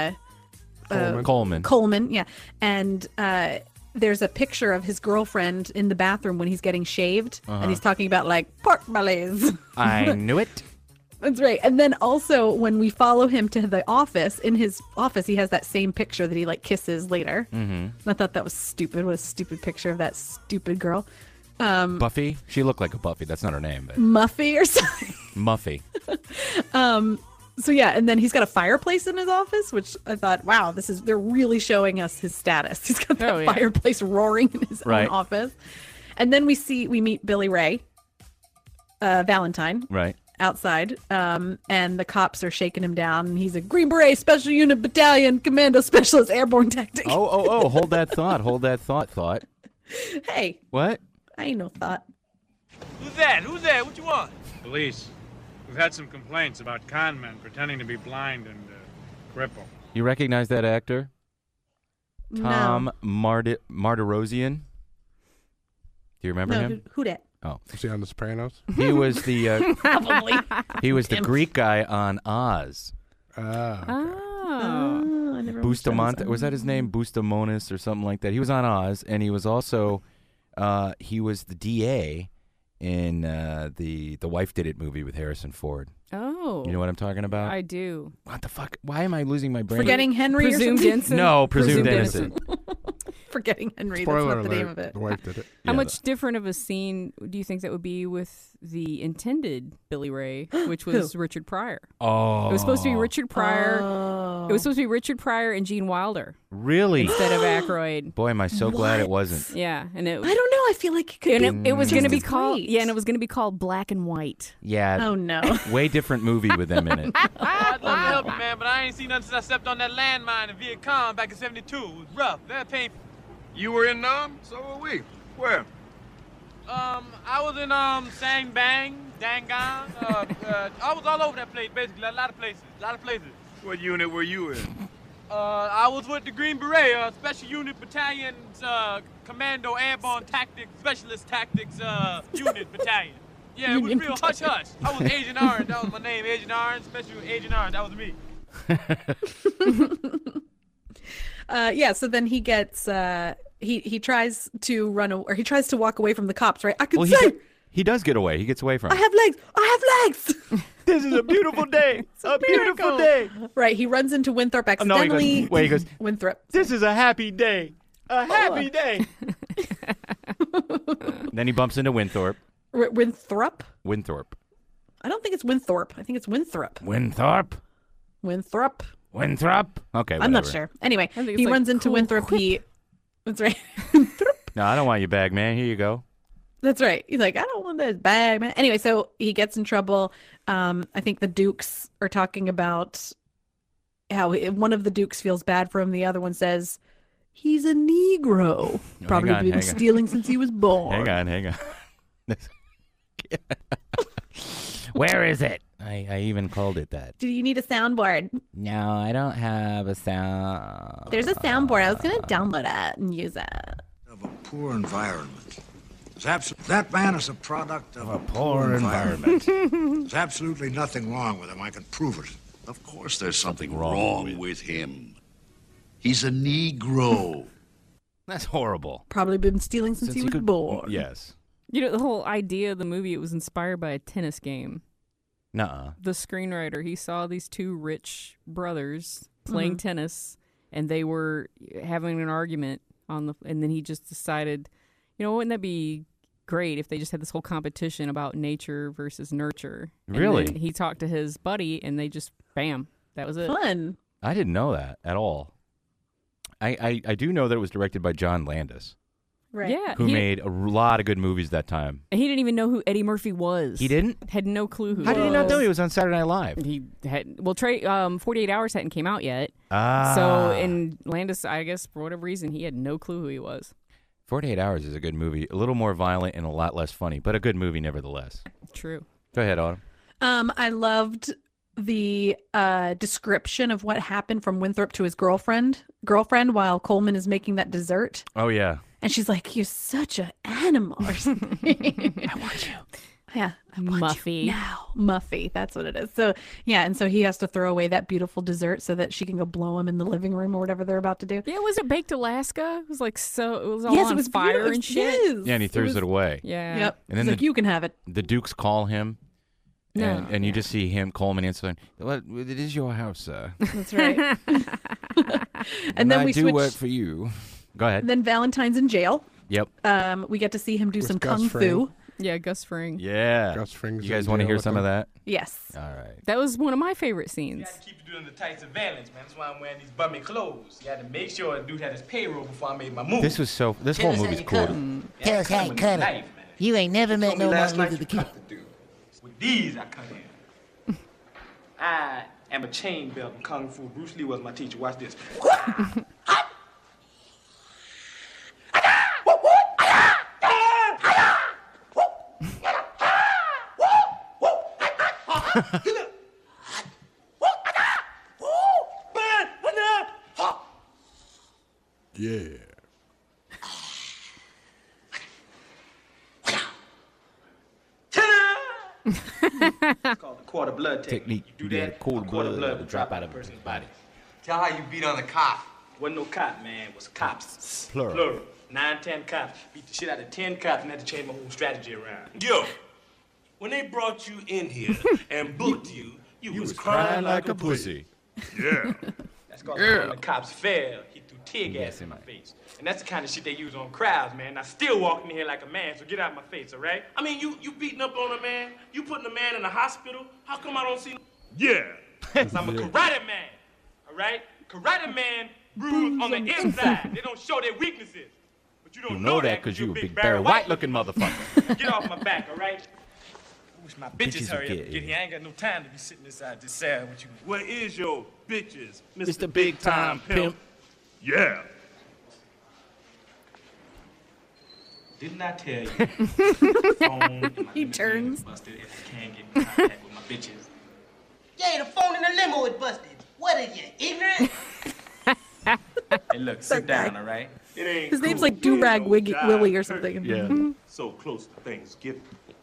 Coleman.
Yeah, and there's a picture of his girlfriend in the bathroom when he's getting shaved, and he's talking about like pork bellies.
I knew it.
That's right. And then also when we follow him to the office, in his office, he has that same picture that he like kisses later.
Mm-hmm.
I thought that was stupid. What a stupid picture of that stupid girl.
Buffy? She looked like a Buffy. That's not her name, but
Muffy or something.
Muffy.
So yeah, and then he's got a fireplace in his office, which I thought, wow, they're really showing us his status. He's got that fireplace roaring in his own office. And then we meet Billy Ray Valentine.
Right.
Outside, and the cops are shaking him down, and he's a Green Beret Special Unit Battalion Commando Specialist Airborne Tactic.
Oh, hold that thought.
Hey.
What?
I ain't no thought.
Who's that? What you want? Police. We've had some complaints about con men pretending to be blind and crippled.
You recognize that actor? Tom Martirosian? Do you remember him?
Who that?
Oh,
is he on The Sopranos?
He was the
Probably.
He was the Greek guy on Oz.
I never watched
Bustamante,
Oz.
was that his name? Bustamonis or something like that. He was on Oz, and he was also he was the DA in the Wife Did It movie with Harrison Ford.
Oh,
You know what I'm talking about?
I do.
What the fuck? Why am I losing my brain?
Forgetting Henry
Presumed
or something?
innocent?
No, presumed innocent.
Forgetting Henry.
Spoiler
That's not the name
alert,
of it.
the wife did it.
How much different of a scene do you think that would be with the intended Billy Ray, which was Richard Pryor?
Oh.
It was supposed to be Richard Pryor.
Oh.
It was supposed to be Richard Pryor and Gene Wilder.
Really?
Instead of Aykroyd.
Boy, am I so glad it wasn't.
Yeah, and it.
I don't know. I feel like it could be.
It was going to be
just as
called.
great.
Yeah, and it was going to be called Black and White.
Yeah.
Oh no.
Way different movie with them in it.
I'd love to help you, man, but I ain't seen nothing since I stepped on that landmine in Viet Cong back in '72. It was rough, very painful.
You were in Nam? So were we. Where?
I was in Sang Bang, Dangang. I was all over that place, basically, a lot of places.
What unit were you in?
I was with the Green Beret, Special Unit Battalion's Commando Airborne Tactics, Specialist Tactics Unit Battalion. Yeah, it was real hush-hush. I was Agent Orange. That was my name, Agent Orange, Special Agent Orange. That was me.
Yeah, so then he gets he tries to run or he tries to walk away from the cops, right? I can say
he does get away. He gets away from
I
it.
have legs.
This is a beautiful day. A beautiful day.
Right, he runs into Winthrop
No,
accidentally.
he goes,
Winthrop.
This is a happy day. A happy day. Then he bumps into Winthorpe.
Winthrop?
Winthrop.
I don't think it's Winthorpe. I think it's Winthrop.
Winthrop?
Winthrop.
Winthrop? Okay,
I'm not
whatever.
sure. Anyway,
I think it's
he
like
runs into
cool
Winthrop.
whip.
That's right.
No, I don't want your bag, man. Here you go.
That's right. He's like, I don't want this bag, man. Anyway, so he gets in trouble. I think the Dukes are talking about how one of the Dukes feels bad for him. The other one says, he's a Negro. Probably been stealing since he was born.
Hang on. Where is it? I even called it that.
Do you need a soundboard?
No, I don't have a sound.
There's a soundboard. I was going to download it and use it.
Of a poor environment. That man is a product of a
poor environment.
There's absolutely nothing wrong with him. I can prove it.
Of course there's something wrong with him. He's a Negro.
That's horrible.
Probably been stealing since he was born.
Yes.
You know, the whole idea of the movie, it was inspired by a tennis game.
Nuh-uh.
The screenwriter, he saw these two rich brothers playing tennis, and they were having an argument and then he just decided, you know, wouldn't that be great if they just had this whole competition about nature versus nurture? And
Really?
then he talked to his buddy, and they just, bam, that was it.
Fun.
I didn't know that at all. I do know that it was directed by John Landis.
Right. Yeah.
Who made a lot of good movies that time.
And he didn't even know who Eddie Murphy was.
He didn't?
Had no clue who
How
he
did
was.
he not know he was on Saturday Night Live?
He had, well, 48 Hours hadn't came out yet.
Ah.
So, and Landis, I guess, for whatever reason, he had no clue who he was.
48 Hours is a good movie. A little more violent and a lot less funny, but a good movie nevertheless.
True.
Go ahead, Autumn.
I loved the description of what happened from Winthrop to his girlfriend while Coleman is making that dessert.
Oh, yeah.
And she's like, you're such an animal or something. I want you. Yeah. I want
Muffy.
you now. Muffy. That's what it is. So, yeah. And so he has to throw away that beautiful dessert so that she can go blow him in the living room or whatever they're about to do.
Yeah, was it Baked Alaska? It was like, so, it was all
Yes,
on
it was
fire
beautiful.
and shit.
Yes.
Yeah, and he throws it away.
Yeah.
Yep.
And then
He's like, you can have it.
The Dukes call him.
No,
And you just see him, Coleman, answering, well, it is your house, sir.
That's right.
and
then
I
we
do
switch.
work for you. Go ahead.
Then Valentine's in jail.
Yep.
We get to see him do
With
some
Gus
kung fu.
Fring.
Yeah, Gus Fring.
Yeah.
Gus Fring's
You guys
in
want to
jail
hear
with
some
him.
of that?
Yes.
All right.
That was one of my favorite scenes.
Keep you doing the tight surveillance, man. That's why I'm wearing these bummy clothes. You had to make sure the dude had his payroll before I made my move.
This whole movie's cool.
Tell us how you cut it.
You ain't never met no Martin Luther King.
With these, I cut in. I am a chain belt in Kung Fu. Bruce Lee was my teacher. Watch this.
Yeah.
It's called the quarter blood technique. You do that,
quarter
blood
blood
will
drop out of a person's body.
Tell how you beat on the cop. Wasn't no cop, man. It was cops.
Plural.
9, 10 cops. Beat the shit out of 10 cops and had to change my whole strategy around.
Yo, when they brought you in here and booked you, you was
Crying like a pussy.
Yeah.
That's cause when the cops fell, he threw tear gas in my face. And that's the kind of shit they use on crowds, man. I still walking in here like a man, so get out of my face, all right? I mean, you beating up on a man, you putting a man in the hospital. How come I don't see? Yeah, 'cause I'm a karate man, all right? Karate man bruise on the inside. They don't show their weaknesses. But you don't
know that because you a big Barry White-looking motherfucker.
Get off my back, all right? I wish my bitches hurry up and get here. I ain't got no time to be sitting inside this cell with you.
Where is your bitches,
Mr. Big Time Pimp?
Yeah.
Didn't I tell you? Phone
He turns.
Busted if I can't get in contact with my bitches.
Yeah, the phone in the limo is busted. What are you, ignorant?
Hey, look, sit down, all right? It ain't
His name's
cool.
like Durag Willie or something.
Yeah.
So close to Thanksgiving.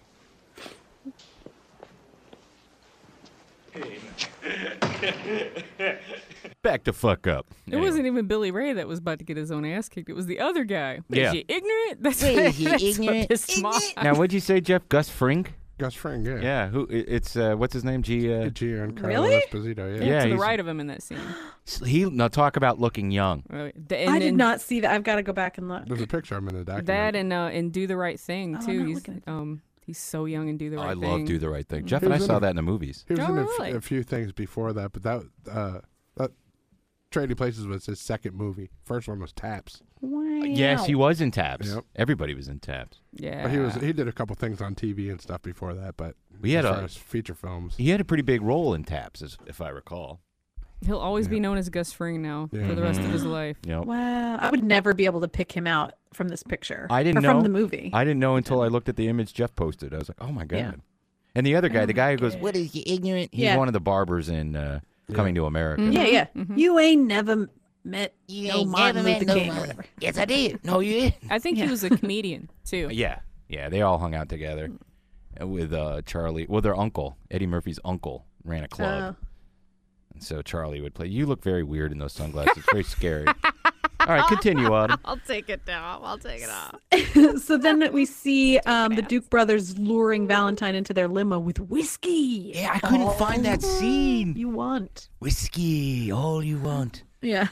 Back the fuck up.
It wasn't even Billy Ray that was about to get his own ass kicked. It was the other guy.
Yeah.
Is you ignorant? That's,
Is you
that's
ignorant?
what pissed him off.
Now, what'd you say, Jeff? Gus Fring?
Gus Fring, yeah.
Yeah. Who? It's what's his name?
Giancarlo
Really?
Esposito, yeah.
Yeah, to the
he's-
right of him in that scene.
Now talk about looking young.
Right.
I did not see that. I've got to go back and look.
There's a picture of him in the document.
That and Do the Right Thing
Oh,
too.
I'm not
He's
looking
he's so young and Do the Right
I
Thing.
love Do the Right Thing. Jeff
He
and I
was in
saw
a-
that in the movies.
He was in
really?
a few things before that, but that Trading Places was his second movie. First one was Taps.
Wow.
Yes, he was in Taps.
Yep.
Everybody was in Taps.
Yeah.
But he did a couple things on TV and stuff before that, but
We had
as
a-
far as feature films.
He had a pretty big role in Taps, if I recall.
He'll always be known as Gus Fring now for the rest of his life.
Yep.
Wow. I would never be able to pick him out from this picture.
I didn't
or
know
from the movie.
I didn't know until I looked at the image Jeff posted. I was like, oh my god.
Yeah.
And the other guy, the guy who goes,
What is you ignorant?
he's one of the barbers in Coming to America.
Yeah, yeah. You ain't never met
You
no
ain't
Martin
never met
Luther
no
King or
Martin.
whatever.
Yes, I did. No, you didn't.
I think he was a comedian too.
Yeah, they all hung out together with Charlie. Well, their uncle, Eddie Murphy's uncle, ran a club. And so Charlie would play. You look very weird in those sunglasses. It's very scary. All right, continue, Autumn.
I'll take it down. I'll take it off.
So then we see the Duke brothers luring Valentine into their limo with whiskey.
Yeah, I couldn't find that scene.
You want.
Whiskey, all you want.
Yeah.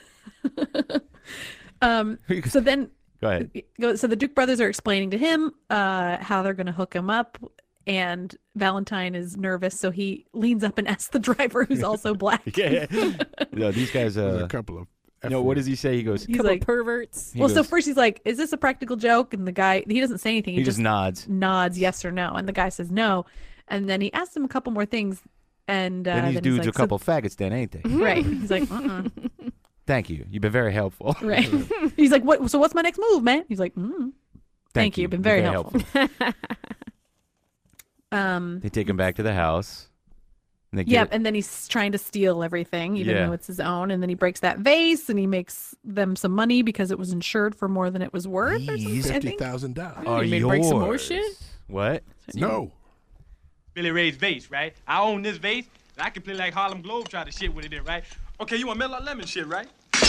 So then,
Go ahead.
so the Duke brothers are explaining to him how they're going to hook him up, and Valentine is nervous, so he leans up and asks the driver, who's also black.
Yeah. No, these guys.
There's a couple of.
No, what does he say? He goes.
He's
Couple
like
perverts.
He
Well, so
goes-
first he's like, "Is this a practical joke?" And the guy, he doesn't say anything.
He just nods.
Nods yes or no, and the guy says no, and then he asks him a couple more things, and
Then these
he's
dudes
like,
are a couple faggots, then, ain't they?
right? He's like,
Thank you. You've been very helpful.
right. He's like, "What? So what's my next move, man?" He's like, Thank you. You've been very helpful."
They take him back to the house. And they
Yeah,
get
and then he's trying to steal everything, even
Yeah.
though it's his own. And then he breaks that vase, and he makes them some money because it was insured for more than it was worth. Or something, I think.
$50,000.
Are
You made break some more
yours.
shit?
What?
No.
Billy Ray's vase, right? I own this vase, and I can play like Harlem Globetrotter shit with it in, right? Okay, you want Mellow Lemon shit, right?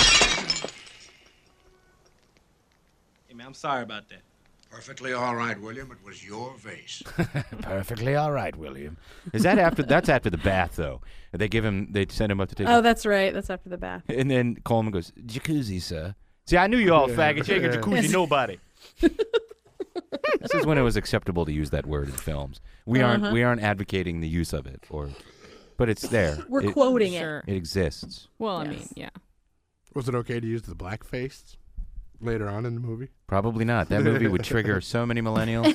Hey, man, I'm sorry about that.
Perfectly all right, William. It was your vase.
Perfectly all right, William. Is that after? That's after the bath, though. They give him. They send him up to take.
Oh, that's right. That's after the bath.
And then Coleman goes, "Jacuzzi, sir." See, I knew you all faggots. You ain't got jacuzzi, nobody. This is when it was acceptable to use that word in films. We aren't advocating the use of it, but it's there.
We're quoting it.
Sure.
It exists.
Well, I mean, yeah.
Was it okay to use the blackface later on in the movie?
Probably not. That movie would trigger so many millennials.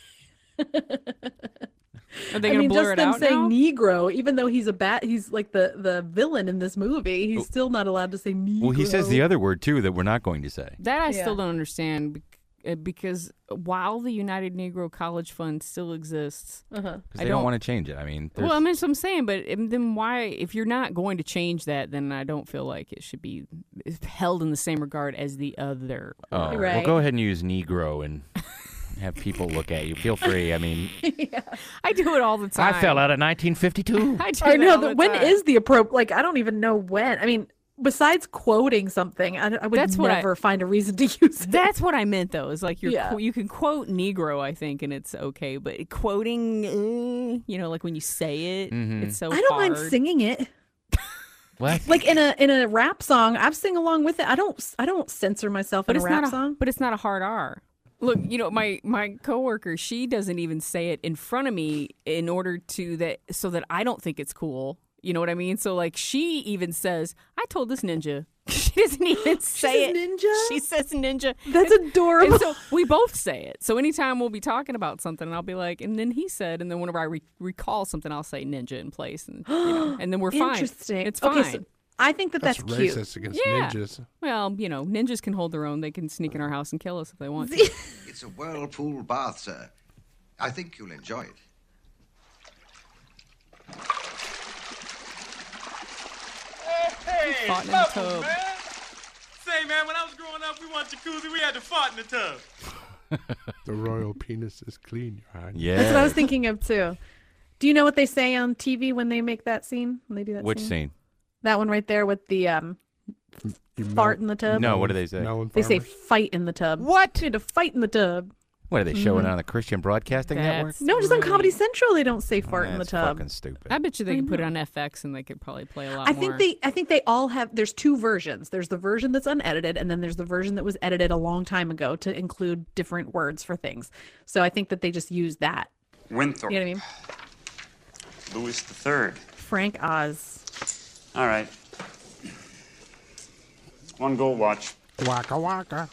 Are they gonna blur
just
it
them
out
saying
now?
Negro, even though he's he's like the villain in this movie, he's still not allowed to say Negro.
Well, he says the other word too that we're not going to say.
That I still don't understand because while the United Negro College Fund still exists,
Because they don't want to change it. I mean,
well, I mean, that's what I'm saying, but then why, if you're not going to change that, then I don't feel like it should be held in the same regard as the other.
Oh, well, go ahead and use Negro and have people look at you. Feel free. I mean,
I do it all the time.
I fell out of 1952.
I do
I
that
know
all
that
the
when
time.
is the appropriate? Like, I don't even know when. I mean, besides quoting something, I would
That's what
never find a reason to use it.
That's what I meant, though. Is like
Yeah.
you can quote Negro, I think, and it's okay, but quoting, like when you say it,
Mm-hmm.
it's so
I don't
hard.
mind singing it.
What?
Like in a rap song, I sing along with it. I don't censor myself in a rap song.
But it's not a hard R. Look, my coworker, she doesn't even say it in front of me in order so that I don't think it's cool. You know what I mean? So like she even says, "I told this ninja." She doesn't even say it.
Ninja?
She says ninja.
That's adorable.
And so we both say it. So anytime we'll be talking about something, and I'll be like, and then he said, and then whenever I recall something, I'll say ninja in place, and and then we're fine.
Interesting.
It's fine.
Okay, so I think that's cute.
Racist against
Yeah.
ninjas.
Well, ninjas can hold their own. They can sneak in our house and kill us if they want to.
It's a whirlpool bath, sir. I think you'll enjoy it.
Hey,
Fought in the
love 'em,
tub.
man. Say, man, when I was growing up, we want jacuzzi. We had to fart in the tub.
The royal penis is clean, Your Highness.
Yeah.
That's what I was thinking of too. Do you know what they say on TV when they make that scene? When they do that
Which
scene?
scene?
That one right there with the fart in the tub.
No, what do they say?
They say fight in the tub.
What?
You had to fight in the tub.
What are they showing on the Christian Broadcasting Network?
No, just on Comedy Central they don't say fart in the
That's
tub.
fucking stupid.
I bet you they could put it on FX and they could probably play a lot
I
more.
think they all have. There's two versions. There's the version that's unedited, and then there's the version that was edited a long time ago to include different words for things. So I think that they just use that.
Winthrop.
You know what I mean?
Louis III.
Frank Oz.
All right. One gold watch.
Waka waka.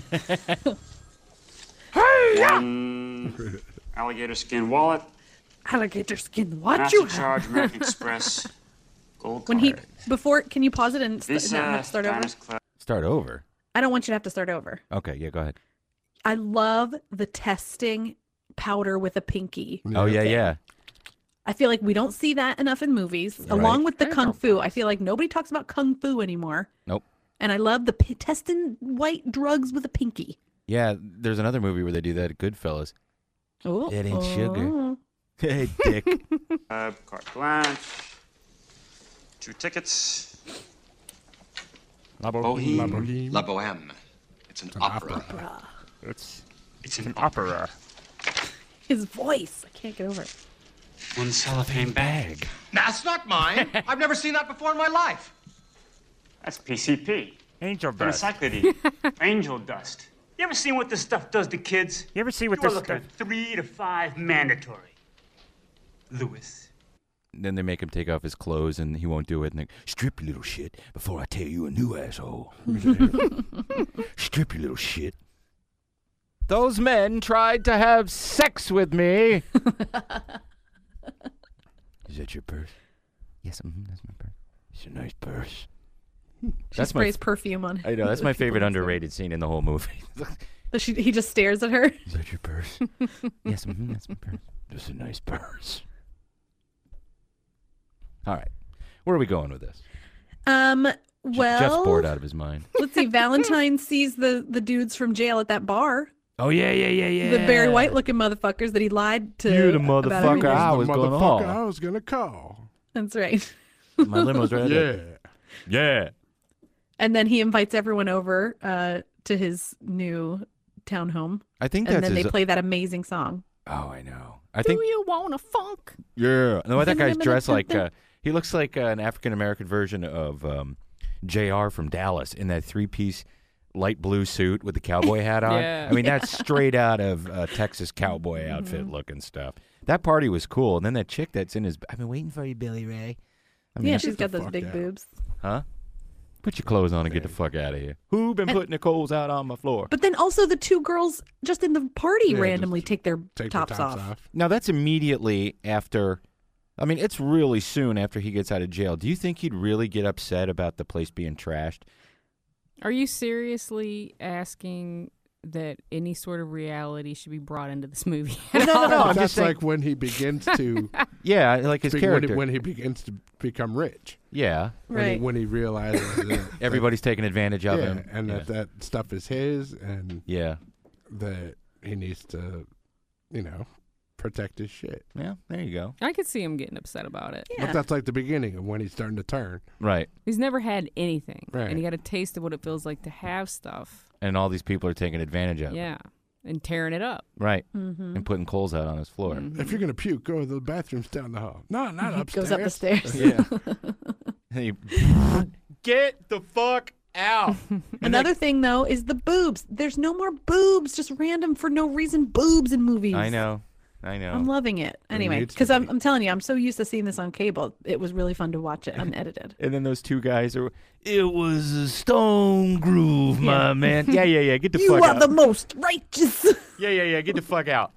One alligator skin wallet.
Alligator skin. What you have?
Mastercard, American Express. Gold
When
card.
can you pause it and
Visa,
start over?
Diners Club.
Start over.
I don't want you to have to start over.
Okay, yeah, go ahead.
I love the testing powder with a pinky.
Oh yeah, yeah.
I feel like we don't see that enough in movies. Along with the kung fu, I feel like nobody talks about kung fu anymore.
Nope.
And I love the testing white drugs with a pinky.
Yeah, there's another movie where they do that. Goodfellas.
Oh,
That ain't sugar. Hey, dick.
Carte blanche. 2 tickets.
La
Boheme.
La Boheme. It's an opera.
It's an opera.
His voice. I can't get over it.
One cellophane bag.
That's not mine. I've never seen that before in my life.
That's PCP.
Angel
An
dust.
encyclopedia. Angel dust. You ever seen what this stuff does to kids?
You ever see what
You are
this
looking
stuff...
at 3 to 5 mandatory. Louis.
Then they make him take off his clothes, and he won't do it. And they strip, you little shit, before I tell you a new asshole. Strip, you little shit. Those men tried to have sex with me. Is that your purse? Yes, that's my purse. It's a nice purse.
She sprays perfume on.
I know, that's my favorite underrated scene in the whole movie.
He just stares at her.
Is that your purse? Yes, that's my purse. Just a nice purse. All right. Where are we going with this?
Well,
Jeff's bored out of his mind.
Let's see. Valentine sees the dudes from jail at that bar.
Oh, yeah.
The Barry White looking motherfuckers that he lied to.
You the
about
motherfucker
everything.
I was going to haul.
I was gonna call.
That's right.
My limo's right
Yeah.
Yeah.
And then he invites everyone over to his new townhome.
I think
and
that's
then they
his-
play that amazing song.
Oh, I know. I think.
Do you want a funk?
Yeah. No, that guy's dressed like. He looks like an African American version of JR from Dallas in that 3-piece light blue suit with the cowboy hat on.
Yeah.
I mean, that's straight out of Texas cowboy outfit looking stuff. That party was cool. And then that chick that's in his. I've been waiting for you, Billy Ray. I mean,
Yeah,
that's-
she's got those big boobs.
Huh? Put your clothes on and get the fuck out of here. Who been putting the coals out on my floor?
But then also the two girls just in the party
Yeah,
randomly take their tops off.
Now, that's immediately after. I mean, it's really soon after he gets out of jail. Do you think he'd really get upset about the place being trashed?
Are you seriously asking that any sort of reality should be brought into this movie?
No. I'm
That's
just saying-
like when he begins to.
Yeah, like his character.
When he begins to become rich.
Yeah.
When he realizes that
Everybody's taking advantage of
yeah,
him.
and
Yeah.
that stuff is his, and
Yeah.
that he needs to, protect his shit.
Yeah, there you go.
I could see him getting upset about it.
But that's like the beginning of when he's starting to turn.
Right.
He's never had anything.
Right.
And he got a taste of what it feels like to have stuff.
And all these people are taking advantage of it.
Yeah. And tearing it up.
Right.
Mhm.
And putting coals out on his floor.
If you're gonna puke, go to the bathrooms down the hall. No, not
He
upstairs.
goes up the stairs.
Yeah. Get the fuck out.
Another thing, though, is the boobs. There's no more boobs, just random for no reason boobs in movies.
I know.
I'm loving it. Anyway, because I'm telling you, I'm so used to seeing this on cable. It was really fun to watch it unedited.
And then those two guys are, it was a stone groove, my man. Yeah. Get the fuck out.
You are the most righteous.
Yeah. Get the fuck out.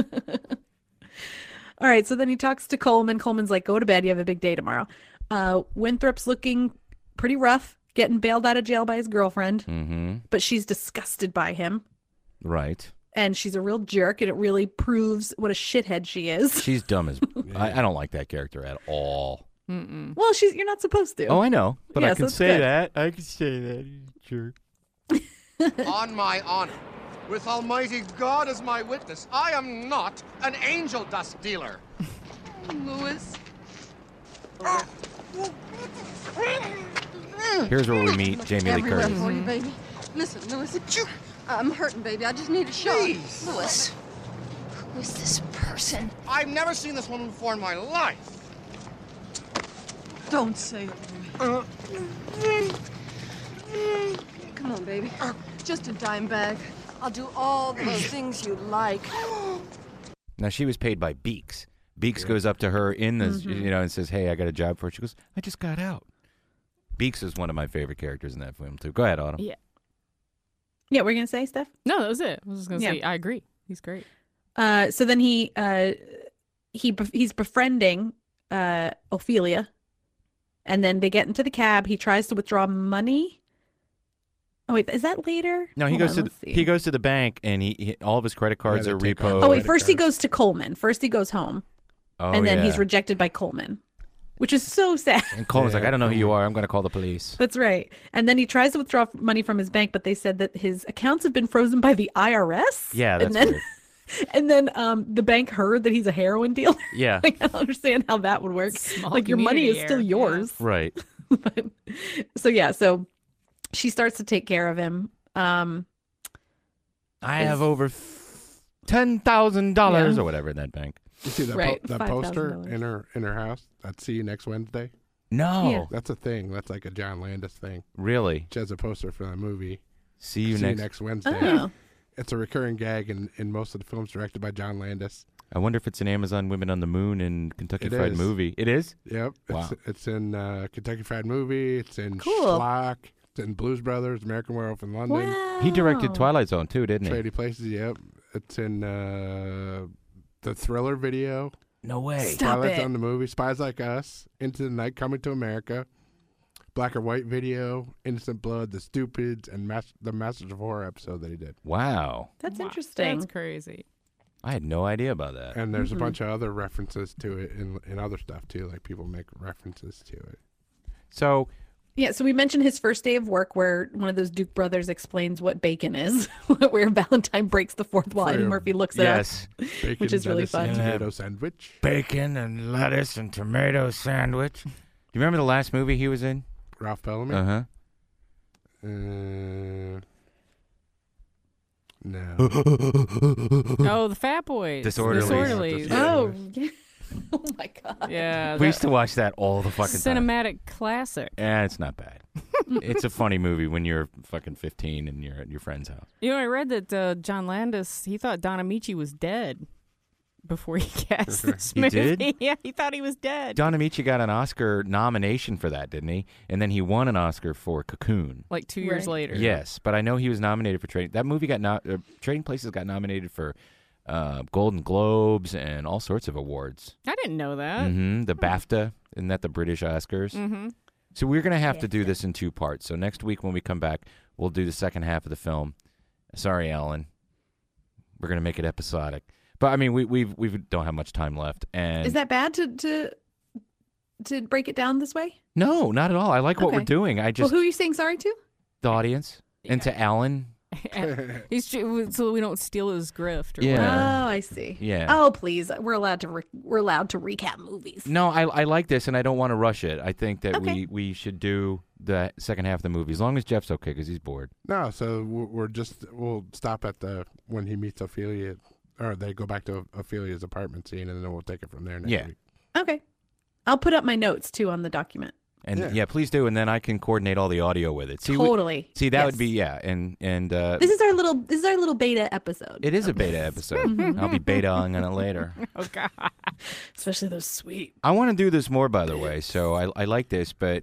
All right, so then he talks to Coleman. Coleman's like, go to bed. You have a big day tomorrow. Winthrop's looking pretty rough, getting bailed out of jail by his girlfriend.
Mm-hmm.
But she's disgusted by him.
Right.
And she's a real jerk, and it really proves what a shithead she is.
She's dumb as... I don't like that character at all.
Mm-mm. Well, you're not supposed to.
Oh, I know. But
Yeah,
I can
so
say
good.
that. I can say that. You jerk.
On my honor, with Almighty God as my witness, I am not an angel dust dealer.
Louis.
Here's where we meet Jamie Lee
Everywhere
Curtis.
for you, baby. Listen, Louis. I'm hurting, baby. I just need a shot.
Please.
Louis.
Who is this person? I've never seen this woman before in my life.
Don't say it, Louis. Come on, baby. Just a dime bag. I'll do all those things you like.
Now, she was paid by Beeks. Beeks goes up to her in the, and says, hey, I got a job for her. She goes, I just got out. Beeks is one of my favorite characters in that film, too. Go ahead, Autumn.
Yeah.
Yeah, what were you going to say, Steph?
No, that was it. I was just going to say, I agree. He's great.
So then he's befriending Ophelia, and then they get into the cab. He tries to withdraw money. Oh wait, is that later?
No, he goes to the bank, and he all of his credit cards are repo.
Oh wait, first he goes to Coleman. First he goes home, and then he's rejected by Coleman, which is so sad.
And Coleman's like, I don't know who you are. I'm going to call the police.
That's right. And then he tries to withdraw money from his bank, but they said that his accounts have been frozen by the IRS.
Yeah, that's
and then,
weird.
And then the bank heard that he's a heroin dealer.
Yeah.
Like, I don't understand how that would work. Like, your money is still yours.
Right.
So she starts to take care of him.
I have over $10,000 or whatever in that bank.
You see that poster in her house? That See You Next Wednesday?
No. Yeah.
That's a thing. That's like a John Landis thing.
Really?
She has a poster for that movie.
See You Next
Wednesday.
Oh.
It's a recurring gag in most of the films directed by John Landis.
I wonder if it's in Amazon Women on the Moon and Kentucky
It
Fried
is.
Movie. It is?
Yep.
Wow.
It's in Kentucky Fried Movie. It's in
Cool.
Schlock. It's in Blues Brothers, American Werewolf in London.
Wow.
He directed Twilight Zone, too, didn't he?
Trading Places, yep. It's in the Thriller video.
No way.
Stop
Twilight
it.
Zone, the movie. Spies Like Us. Into the Night, Coming to America. Black or White video. Innocent Blood, The Stupids, and the Masters of Horror episode that he did.
Wow.
That's interesting.
That's crazy.
I had no idea about that.
And there's a bunch of other references to it in other stuff, too. Like, people make references to it.
So...
Yeah, so we mentioned his first day of work where one of those Duke brothers explains what bacon is, where Valentine breaks the fourth wall. Eddie Murphy looks it up,
Bacon,
which is really
lettuce,
fun.
and tomato sandwich.
Bacon and lettuce and tomato sandwich. Do you remember the last movie he was in?
Ralph Bellamy?
Uh-huh.
No.
Oh, the Fat Boys.
Disorderlies.
Oh, yeah. Oh my God.
Yeah.
We used to watch that all the fucking time.
Cinematic classic.
It's not bad. It's a funny movie when you're fucking 15 and you're at your friend's house.
You know, I read that John Landis, he thought Don Amici was dead before he cast this
He
movie.
did?
Yeah, he thought he was dead.
Don Amici got an Oscar nomination for that, didn't he? And then he won an Oscar for Cocoon.
Like 2 years later.
Yes, but I know he was nominated for Trading. That movie got Trading Places got nominated for Golden Globes and all sorts of awards.
I didn't know that.
The BAFTA, isn't that the British Oscars?
Mm-hmm.
So we're going to have to do this in two parts. So next week when we come back, we'll do the second half of the film. Sorry, Alan. We're going to make it episodic. But I mean, we don't have much time left. And
Is that bad to break it down this way?
No, not at all. I like what we're doing. I just
Well, who are you saying sorry to?
the audience and to Alan.
So we don't steal his grift. Or
Yeah.
whatever.
Oh, I see.
Yeah.
Oh, please. We're allowed to recap movies.
No, I like this, and I don't want to rush it. I think that
Okay.
we should do the second half of the movie, as long as Jeff's okay, because he's bored.
No, so we'll stop at when he meets Ophelia, or they go back to Ophelia's apartment scene, and then we'll take it from there next week.
Okay. I'll put up my notes, too, on the document.
And yeah, please do, and then I can coordinate all the audio with it. See,
Totally.
See, that would be and
This is our little beta episode.
It is a beta episode. I'll be betaing on it later.
Oh God.
Especially those sweet.
I want to do this more, by the way. So I like this, but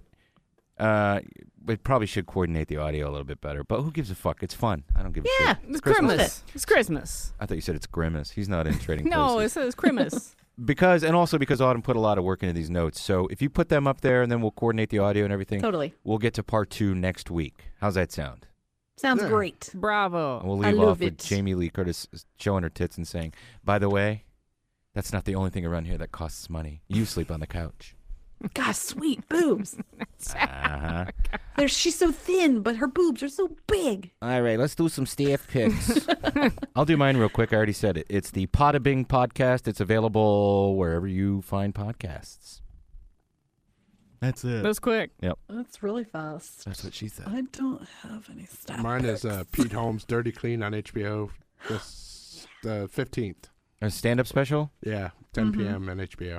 we probably should coordinate the audio a little bit better. But who gives a fuck? It's fun. I don't give a shit.
Yeah, it's Christmas. It's Christmas.
I thought you said it's Grimace. He's not in Trading
No,
Places.
it says Christmas.
Because Autumn put a lot of work into these notes. So if you put them up there and then we'll coordinate the audio and everything.
Totally.
We'll get to part 2 next week. How's that sound?
Sounds great.
Bravo.
And we'll leave off with Jamie Lee Curtis showing her tits and saying, by the way, that's not the only thing around here that costs money. You sleep on the couch.
God, sweet boobs.
Uh-huh.
She's so thin, but her boobs are so big.
All right, let's do some staff picks. I'll do mine real quick. I already said it. It's the Poda Bing podcast. It's available wherever you find podcasts. That's it.
That was quick.
Yep.
That's really fast.
That's what she said.
I don't have any stuff.
Mine is Pete Holmes' Dirty Clean on HBO this 15th.
A stand-up special?
Yeah, 10 p.m. on HBO.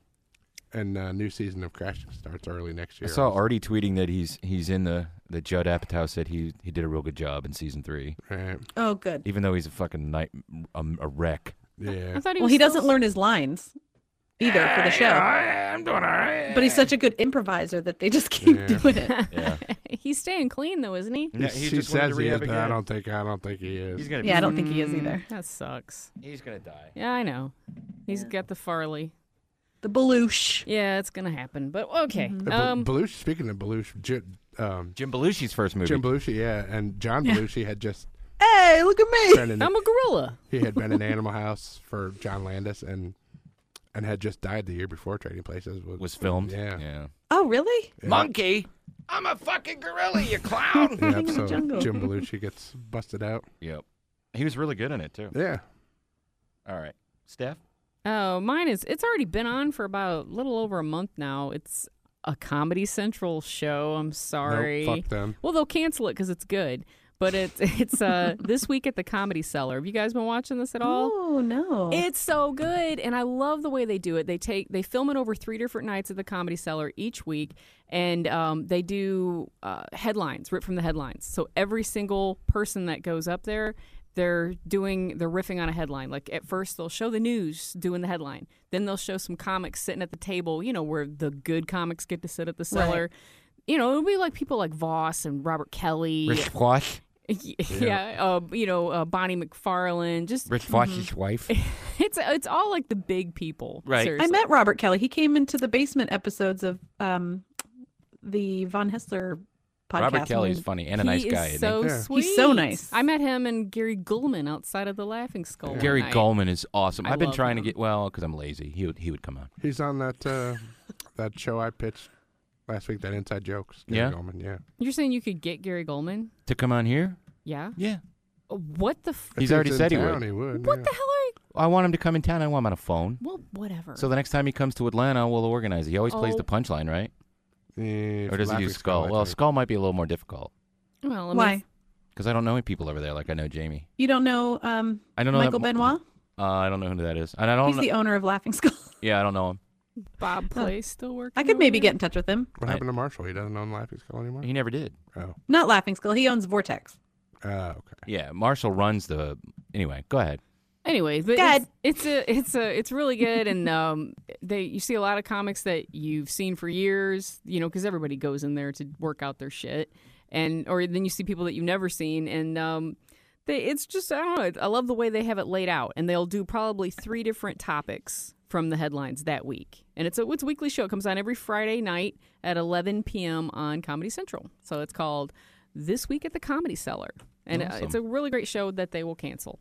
And new season of Crash starts early next year.
I saw Artie tweeting that he's in the Judd Apatow said he did a real good job in season 3.
Right.
Oh, good.
Even though he's a fucking a wreck.
Yeah.
I thought
he doesn't learn his lines either for the show.
I'm doing all right.
But he's such a good improviser that they just keep doing it.
Yeah.
He's staying clean though, isn't he?
Yeah,
He says he is, but I don't think he is.
He's gonna
I don't think he is either.
That sucks.
He's gonna die.
Yeah, I know. He's got the Farley.
The Belushi.
Yeah, it's gonna happen. But okay.
Belushi. Speaking of Belushi,
Jim Belushi's first movie.
Jim Belushi, yeah, and John Belushi had just.
Hey, look at me!
I'm a gorilla.
He had been in Animal House for John Landis and had just died the year before Trading Places
was filmed.
Yeah.
Oh, really?
Yeah.
Monkey. I'm a fucking gorilla, you clown.
Yep, so Jim Belushi gets busted out.
Yep. He was really good in it too.
Yeah.
All right, Steph.
Oh, mine is. It's already been on for about a little over a month now. It's a Comedy Central show. I'm sorry.
Nope, fuck them.
Well, they'll cancel it because it's good. But it's This Week at the Comedy Cellar. Have you guys been watching this at all?
Oh no,
it's so good, and I love the way they do it. They film it over 3 different nights at the Comedy Cellar each week, and they do headlines, ripped from the headlines. So every single person that goes up there, they're riffing on a headline. Like at first they'll show the news doing the headline, then they'll show some comics sitting at the table, where the good comics get to sit at the cellar. Right. It'll be like people like Voss and Robert Kelly.
Rich Voss.
Yeah, Bonnie McFarlane, just
Rich Voss's wife.
It's all like the big people,
right?
Seriously.
I met Robert Kelly. He came into the basement episodes of the Von Hessler podcast.
Robert Kelly's funny and a nice guy.
He's so sweet.
He's so nice.
I met him and Gary Gulman outside of the Laughing Skull.
Yeah. Gary Gulman is awesome.
I
I've been
love
trying
him.
to get because I'm lazy. He would come on.
He's on that that show I pitched last week, that Inside Jokes. Gary Gulman, yeah.
You're saying you could get Gary Gulman?
To come on here?
Yeah.
Yeah.
What the?
He's already said he
town,
would.
He would.
What the hell are you?
I want him to come in town. I want him on a phone.
Well, whatever.
So the next time he comes to Atlanta, we'll organize it. He always plays the punchline, right?
Yeah,
or does he do Skull? Well, Skull might be a little more difficult.
Well,
why?
Because I don't know any people over there like I know Jamie.
You don't know
I don't know
Michael Benoit?
I don't know who that is. And I don't
He's
know.
the owner of Laughing Skull.
Yeah, I don't know him.
Bob Place still working.
I could maybe get in touch with him.
What happened to Marshall? He doesn't own Laughing Skull anymore?
He never did.
Oh.
Not Laughing Skull. He owns Vortex.
Oh, okay.
Yeah, Marshall runs the. Anyway, go ahead.
Anyway, but it's really good, and you see a lot of comics that you've seen for years, because everybody goes in there to work out their shit, or then you see people that you've never seen, and it's just, I don't know, I love the way they have it laid out, and they'll do probably 3 different topics from the headlines that week, and it's a weekly show. It comes on every Friday night at 11 p.m. on Comedy Central. So it's called This Week at the Comedy Cellar, and
Awesome.
it's a really great show that they will cancel.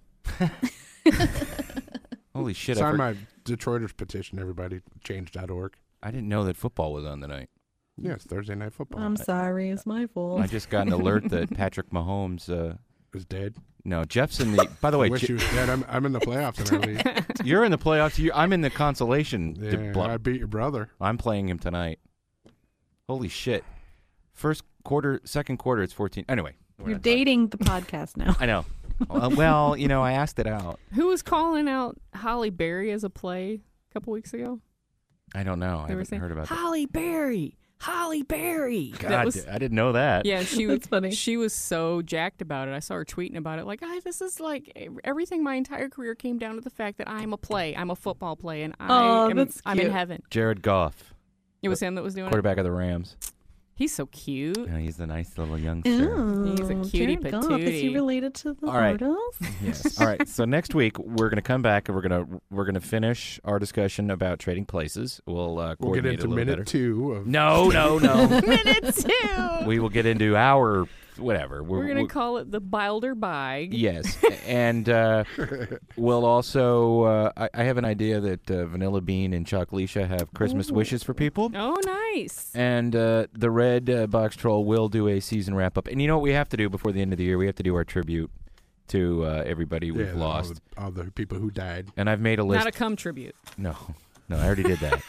Holy shit!
Sign my Detroiters petition, everybody. Change.org.
I didn't know that football was on tonight.
Yeah, it's Thursday Night Football.
I'm sorry. It's my fault.
I just got an alert that Patrick Mahomes
is dead.
No, Jeff's in the. By the way,
I wish he was dead. I'm in the playoffs in our league.
You're in the playoffs. I'm in the consolation.
Yeah, I beat your brother.
I'm playing him tonight. Holy shit! First quarter, second quarter, it's 14. Anyway,
you're dating the podcast now.
I know. Well, I asked it out.
Who was calling out Holly Berry as a play a couple weeks ago?
I don't know. I
They were
haven't
saying,
heard about that.
Holly Berry, Holly Berry.
God, I didn't know that.
Yeah, she was
That's funny.
She was so jacked about it. I saw her tweeting about it. Like, this is like everything. My entire career came down to the fact that I'm a football play, and I'm in heaven.
Jared Goff.
It was him that was doing
quarterback of the Rams.
He's so cute.
Yeah, he's a nice little youngster.
He's a cutie
Jared Goff.
patootie.
Is he related to the
All right.
Bortles?
Yes. All right. So next week we're going to come back and we're gonna finish our discussion about Trading Places. We'll
We'll get
coordinate
into
a little
minute
better.
2 of
No.
Minute 2.
We will get into our whatever.
We're gonna call it the Bilder Bag.
Yes, and we'll also. I have an idea that Vanilla Bean and Chocolatia have Christmas wishes for people.
Oh, nice.
And the Red Box Troll will do a season wrap up. And you know what we have to do before the end of the year? We have to do our tribute to everybody we've lost.
All the people who died.
And I've made a list.
Not a cum tribute.
No, I already did that.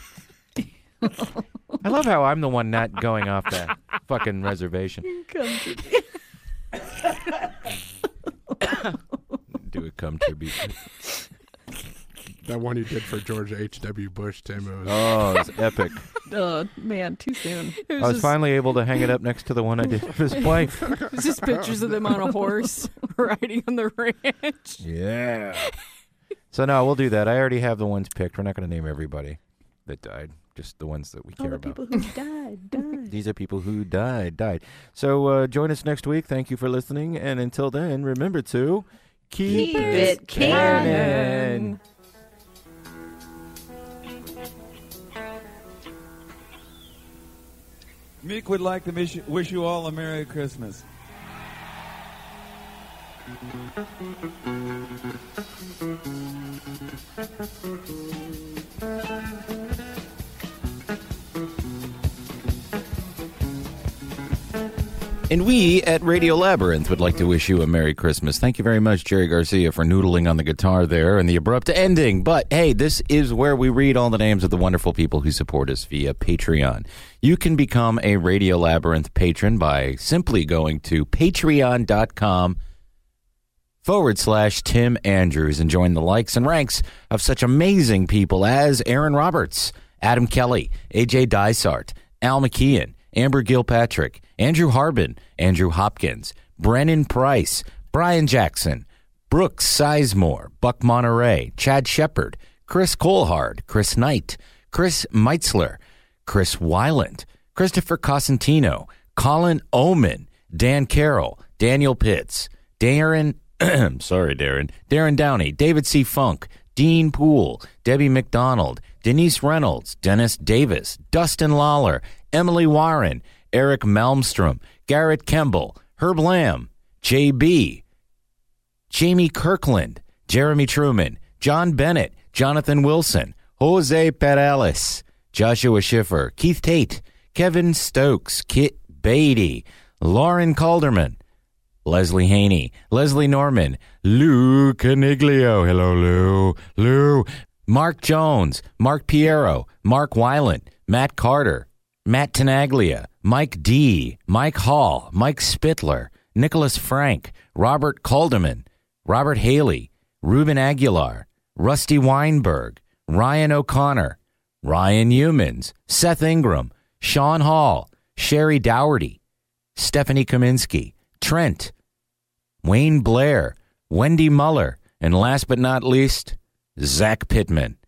I love how I'm the one not going off that fucking reservation. Do a cum tribute.
That one you did for George H.W. Bush, Tim.
Oh, it was epic.
Oh, man, too soon.
I was finally able to hang it up next to the one I did for his wife.
It's just pictures of them on a horse riding on the ranch.
Yeah. So, no, we'll do that. I already have the ones picked. We're not going to name everybody that died. Just the ones that we care about.
People who died.
These are people who died. So join us next week. Thank you for listening. And until then, remember to keep it canon.
Meek would like to wish you all a Merry Christmas.
And we at Radio Labyrinth would like to wish you a Merry Christmas. Thank you very much, Jerry Garcia, for noodling on the guitar there and the abrupt ending. But, hey, this is where we read all the names of the wonderful people who support us via Patreon. You can become a Radio Labyrinth patron by simply going to patreon.com/Tim Andrews and join the likes and ranks of such amazing people as Aaron Roberts, Adam Kelly, AJ Dysart, Al McKeon, Amber Gilpatrick, Andrew Harbin, Andrew Hopkins, Brennan Price, Brian Jackson, Brooks Sizemore, Buck Monterey, Chad Shepard, Chris Colhard, Chris Knight, Chris Meitzler, Chris Weiland, Christopher Cosentino, Colin Oman, Dan Carroll, Daniel Pitts, Darren Downey, David C. Funk, Dean Poole, Debbie McDonald, Denise Reynolds, Dennis Davis, Dustin Lawler, Emily Warren, Eric Malmstrom, Garrett Kemble, Herb Lamb, J.B., Jamie Kirkland, Jeremy Truman, John Bennett, Jonathan Wilson, Jose Perales, Joshua Schiffer, Keith Tate, Kevin Stokes, Kit Beatty, Lauren Calderman, Leslie Haney, Leslie Norman, Lou Caniglio, hello Lou, Mark Jones, Mark Piero, Mark Weiland, Matt Carter, Matt Tenaglia, Mike D., Mike Hall, Mike Spittler, Nicholas Frank, Robert Calderman, Robert Haley, Ruben Aguilar, Rusty Weinberg, Ryan O'Connor, Ryan Humans, Seth Ingram, Sean Hall, Sherry Dougherty, Stephanie Kaminsky, Trent, Wayne Blair, Wendy Muller, and last but not least, Zach Pittman.